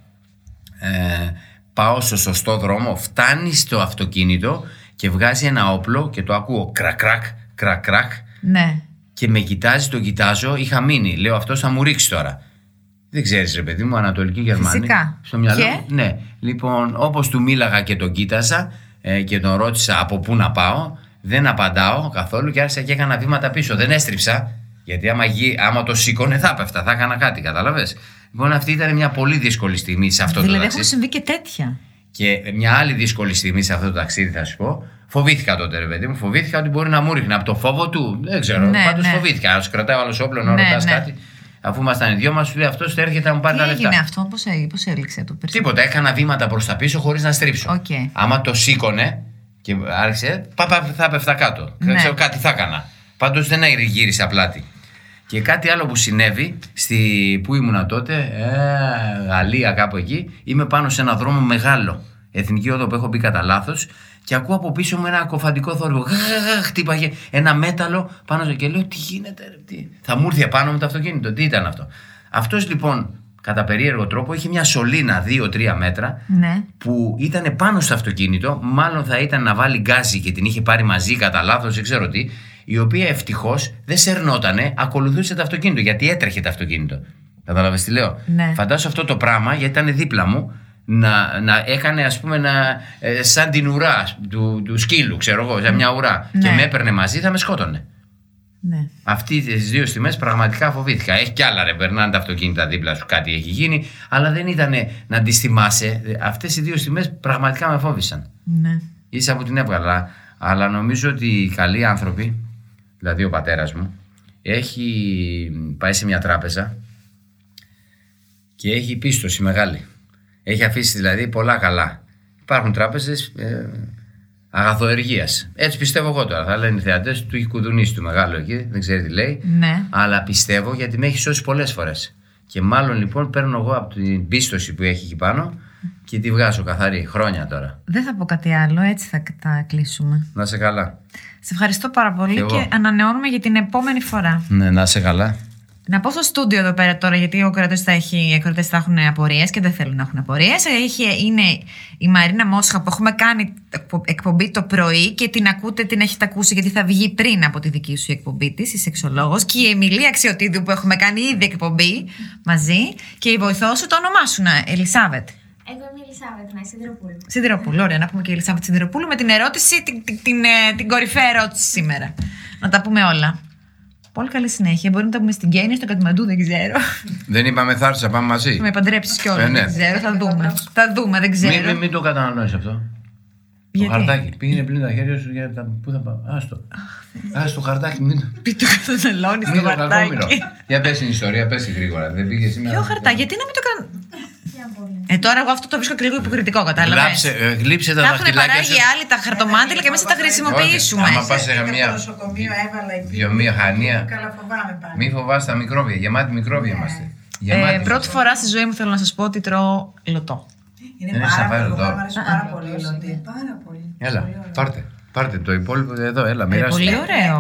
Ε, Πάω στο σωστό δρόμο, φτάνει στο αυτοκίνητο και βγάζει ένα όπλο και το ακούω κρακ-κρακ, κρακ-κρακ. Ναι. Και με κοιτάζει, το κοιτάζω, είχα μείνει. Λέω αυτός θα μου ρίξει τώρα. Δεν ξέρεις ρε παιδί μου, Ανατολική Γερμανία. Φυσικά. Στο μυαλό και? μου. Ναι. Λοιπόν, όπως του μίλαγα και τον κοίταζα ε, και τον ρώτησα από πού να πάω, δεν απαντάω καθόλου και άρχισα και έκανα βήματα πίσω. Δεν έστριψα, γιατί άμα, γη, άμα το σήκωνε θα πέφτα, θα έκανα κάτι, κατάλαβες. Λοιπόν, αυτή ήταν μια πολύ δύσκολη στιγμή σε αυτό δηλαδή, το ταξίδι. Δηλαδή, έχουν συμβεί και τέτοια. Και μια άλλη δύσκολη στιγμή σε αυτό το ταξίδι, θα σου πω. Φοβήθηκα τότε, ρε παιδί μου. Φοβήθηκα ότι μπορεί να μου ρίχνει από το φόβο του. Δεν ξέρω. Ναι, Πάντως ναι. φοβήθηκα. Να σου κρατάει ο άλλος όπλο, να ναι, ρωτάς ναι. κάτι. Αφού ήμασταν οι δυο μας, σου λέει αυτό έρχεται να μου πάρει τι τα λεφτά. Τι έγινε αυτό, πώς πώς έληξε το περσί. Τίποτα. Έκανα βήματα προς τα πίσω χωρίς να στρίψω. Okay. Άμα το σήκωνε και άρχισε, πα, πα, θα πέφτα κάτω. Ναι. Δεν ξέρω, κάτι θα έκανα. Πάντως δεν γύρισα πλάτη. Και κάτι άλλο που συνέβη, στη, που ήμουνα τότε, ε, Γαλλία κάπου εκεί, είμαι πάνω σε ένα δρόμο μεγάλο, εθνική οδό που έχω μπει κατά λάθος και ακούω από πίσω μου ένα κοφαντικό θόρυβο. Χτύπαγε ένα μέταλλο πάνω και λέω τι γίνεται, ρε, τι. Θα μου ήρθε πάνω μου το αυτοκίνητο, τι ήταν αυτό. Αυτός λοιπόν κατά περίεργο τρόπο είχε μια σωλήνα δύο τρία μέτρα ναι. που ήταν πάνω στο αυτοκίνητο, μάλλον θα ήταν να βάλει γκάζι και την είχε πάρει μαζί κατά λάθος, δεν ξέρω τι. Η οποία ευτυχώς δεν σερνότανε, ακολουθούσε το αυτοκίνητο γιατί έτρεχε το αυτοκίνητο. Κατάλαβες τι λέω. Ναι. Φαντάσου αυτό το πράγμα γιατί ήταν δίπλα μου να, να έκανε ας πούμε να, ε, σαν την ουρά του, του σκύλου, ξέρω εγώ, σαν μια ουρά. Ναι. Και με έπαιρνε μαζί, θα με σκότωνε. Ναι. Αυτοί τις δύο στιγμές πραγματικά φοβήθηκα. Έχει κι άλλα ρε, περνάνε τα αυτοκίνητα δίπλα σου, κάτι έχει γίνει, αλλά δεν ήταν να τις θυμάσαι. Αυτές οι δύο στιγμές πραγματικά με φόβησαν. Ναι. Ίσα που την έβγαλα, αλλά νομίζω ότι οι καλοί άνθρωποι. Δηλαδή ο πατέρας μου έχει πάει σε μια τράπεζα και έχει πίστοση μεγάλη. Έχει αφήσει δηλαδή πολλά καλά. Υπάρχουν τράπεζες ε, αγαθοεργίας. Έτσι πιστεύω εγώ τώρα. Θα λένε οι θεατές του έχει κουδουνίσει του μεγάλο εκεί. Δεν ξέρει τι λέει. Ναι. Αλλά πιστεύω γιατί με έχει σώσει πολλές φορές. Και μάλλον λοιπόν παίρνω εγώ από την πίστοση που έχει εκεί πάνω και τη βγάζω καθαρή. Χρόνια τώρα. Δεν θα πω κάτι άλλο, έτσι θα τα κλείσουμε. Να σε καλά. Σε ευχαριστώ πάρα πολύ και, και ανανεώνουμε για την επόμενη φορά. Ναι, να σε καλά. Να πω στο στούντιο εδώ πέρα τώρα, γιατί ο κρατός θα έχει, οι ακροατές θα έχουν απορίες και δεν θέλουν να έχουν απορίες. Είναι η Μαρίνα Μόσχα που έχουμε κάνει εκπομπή το πρωί και την ακούτε, την έχετε ακούσει γιατί θα βγει πριν από τη δική σου εκπομπή της, η σεξολόγος. Και η Εμιλία Αξιωτήδου που έχουμε κάνει ήδη εκπομπή μαζί. Και η βοηθό σου, το όνομά σου, Ελισάβετ. Εγώ είμαι η Ελισάβετ, ναι, Σιδηροπούλου. Σιδηροπούλου, ωραία, να πούμε και η Ελισάβετ Σιδηροπούλου με την ερώτηση, την, την, την, την κορυφαία ερώτηση σήμερα. Να τα πούμε όλα. Πολύ καλή συνέχεια. Μπορεί να τα πούμε στην Κένια, στο Κατμαντού, δεν ξέρω. Δεν είπαμε θα έρθει να πάμε μαζί. Με παντρέψει κιόλα. Ε, ναι. Δεν ξέρω, θα δούμε. Θα δούμε, δεν ξέρω. Μην, μην, μην το καταναλώνεις αυτό. Γιατί? Το χαρτάκι. Πήγαινε πλήν τα χέρια σου για τα. Πού θα πάω. Άστο. Άστο χαρτάκι. Μην το καταναλώνει το χαρτάκι. Για πες την ιστορία, πες τη γρήγορα. Δεν πήγε σήμερα. Ποιο χαρτάκι, γιατί να μην το κάνω. Ε, τώρα εγώ αυτό το βρίσκω και λίγο υποκριτικό, κατάλαβες. Ε, γλύψε τα τα δαχτυλάκια έχουν παράγει άλλοι τα χαρτομάτιλα και εμείς θα τα χρησιμοποιήσουμε. Άμα πας σε μια βιομηχανία. Μη φοβάσαι τα μικρόβια. Γεμάτη μικρόβια είμαστε. Ε, πρώτη φορά στη ζωή μου θέλω να σας πω ότι τρώω λωτό. Είναι πάρα πολύ, μου αρέσει πάρα πολύ. Πάρα πολύ. Έλα, πάρτε. Πάρτε το υπόλοιπο εδώ, έλα, μοιράσου. Πολύ ωραίο.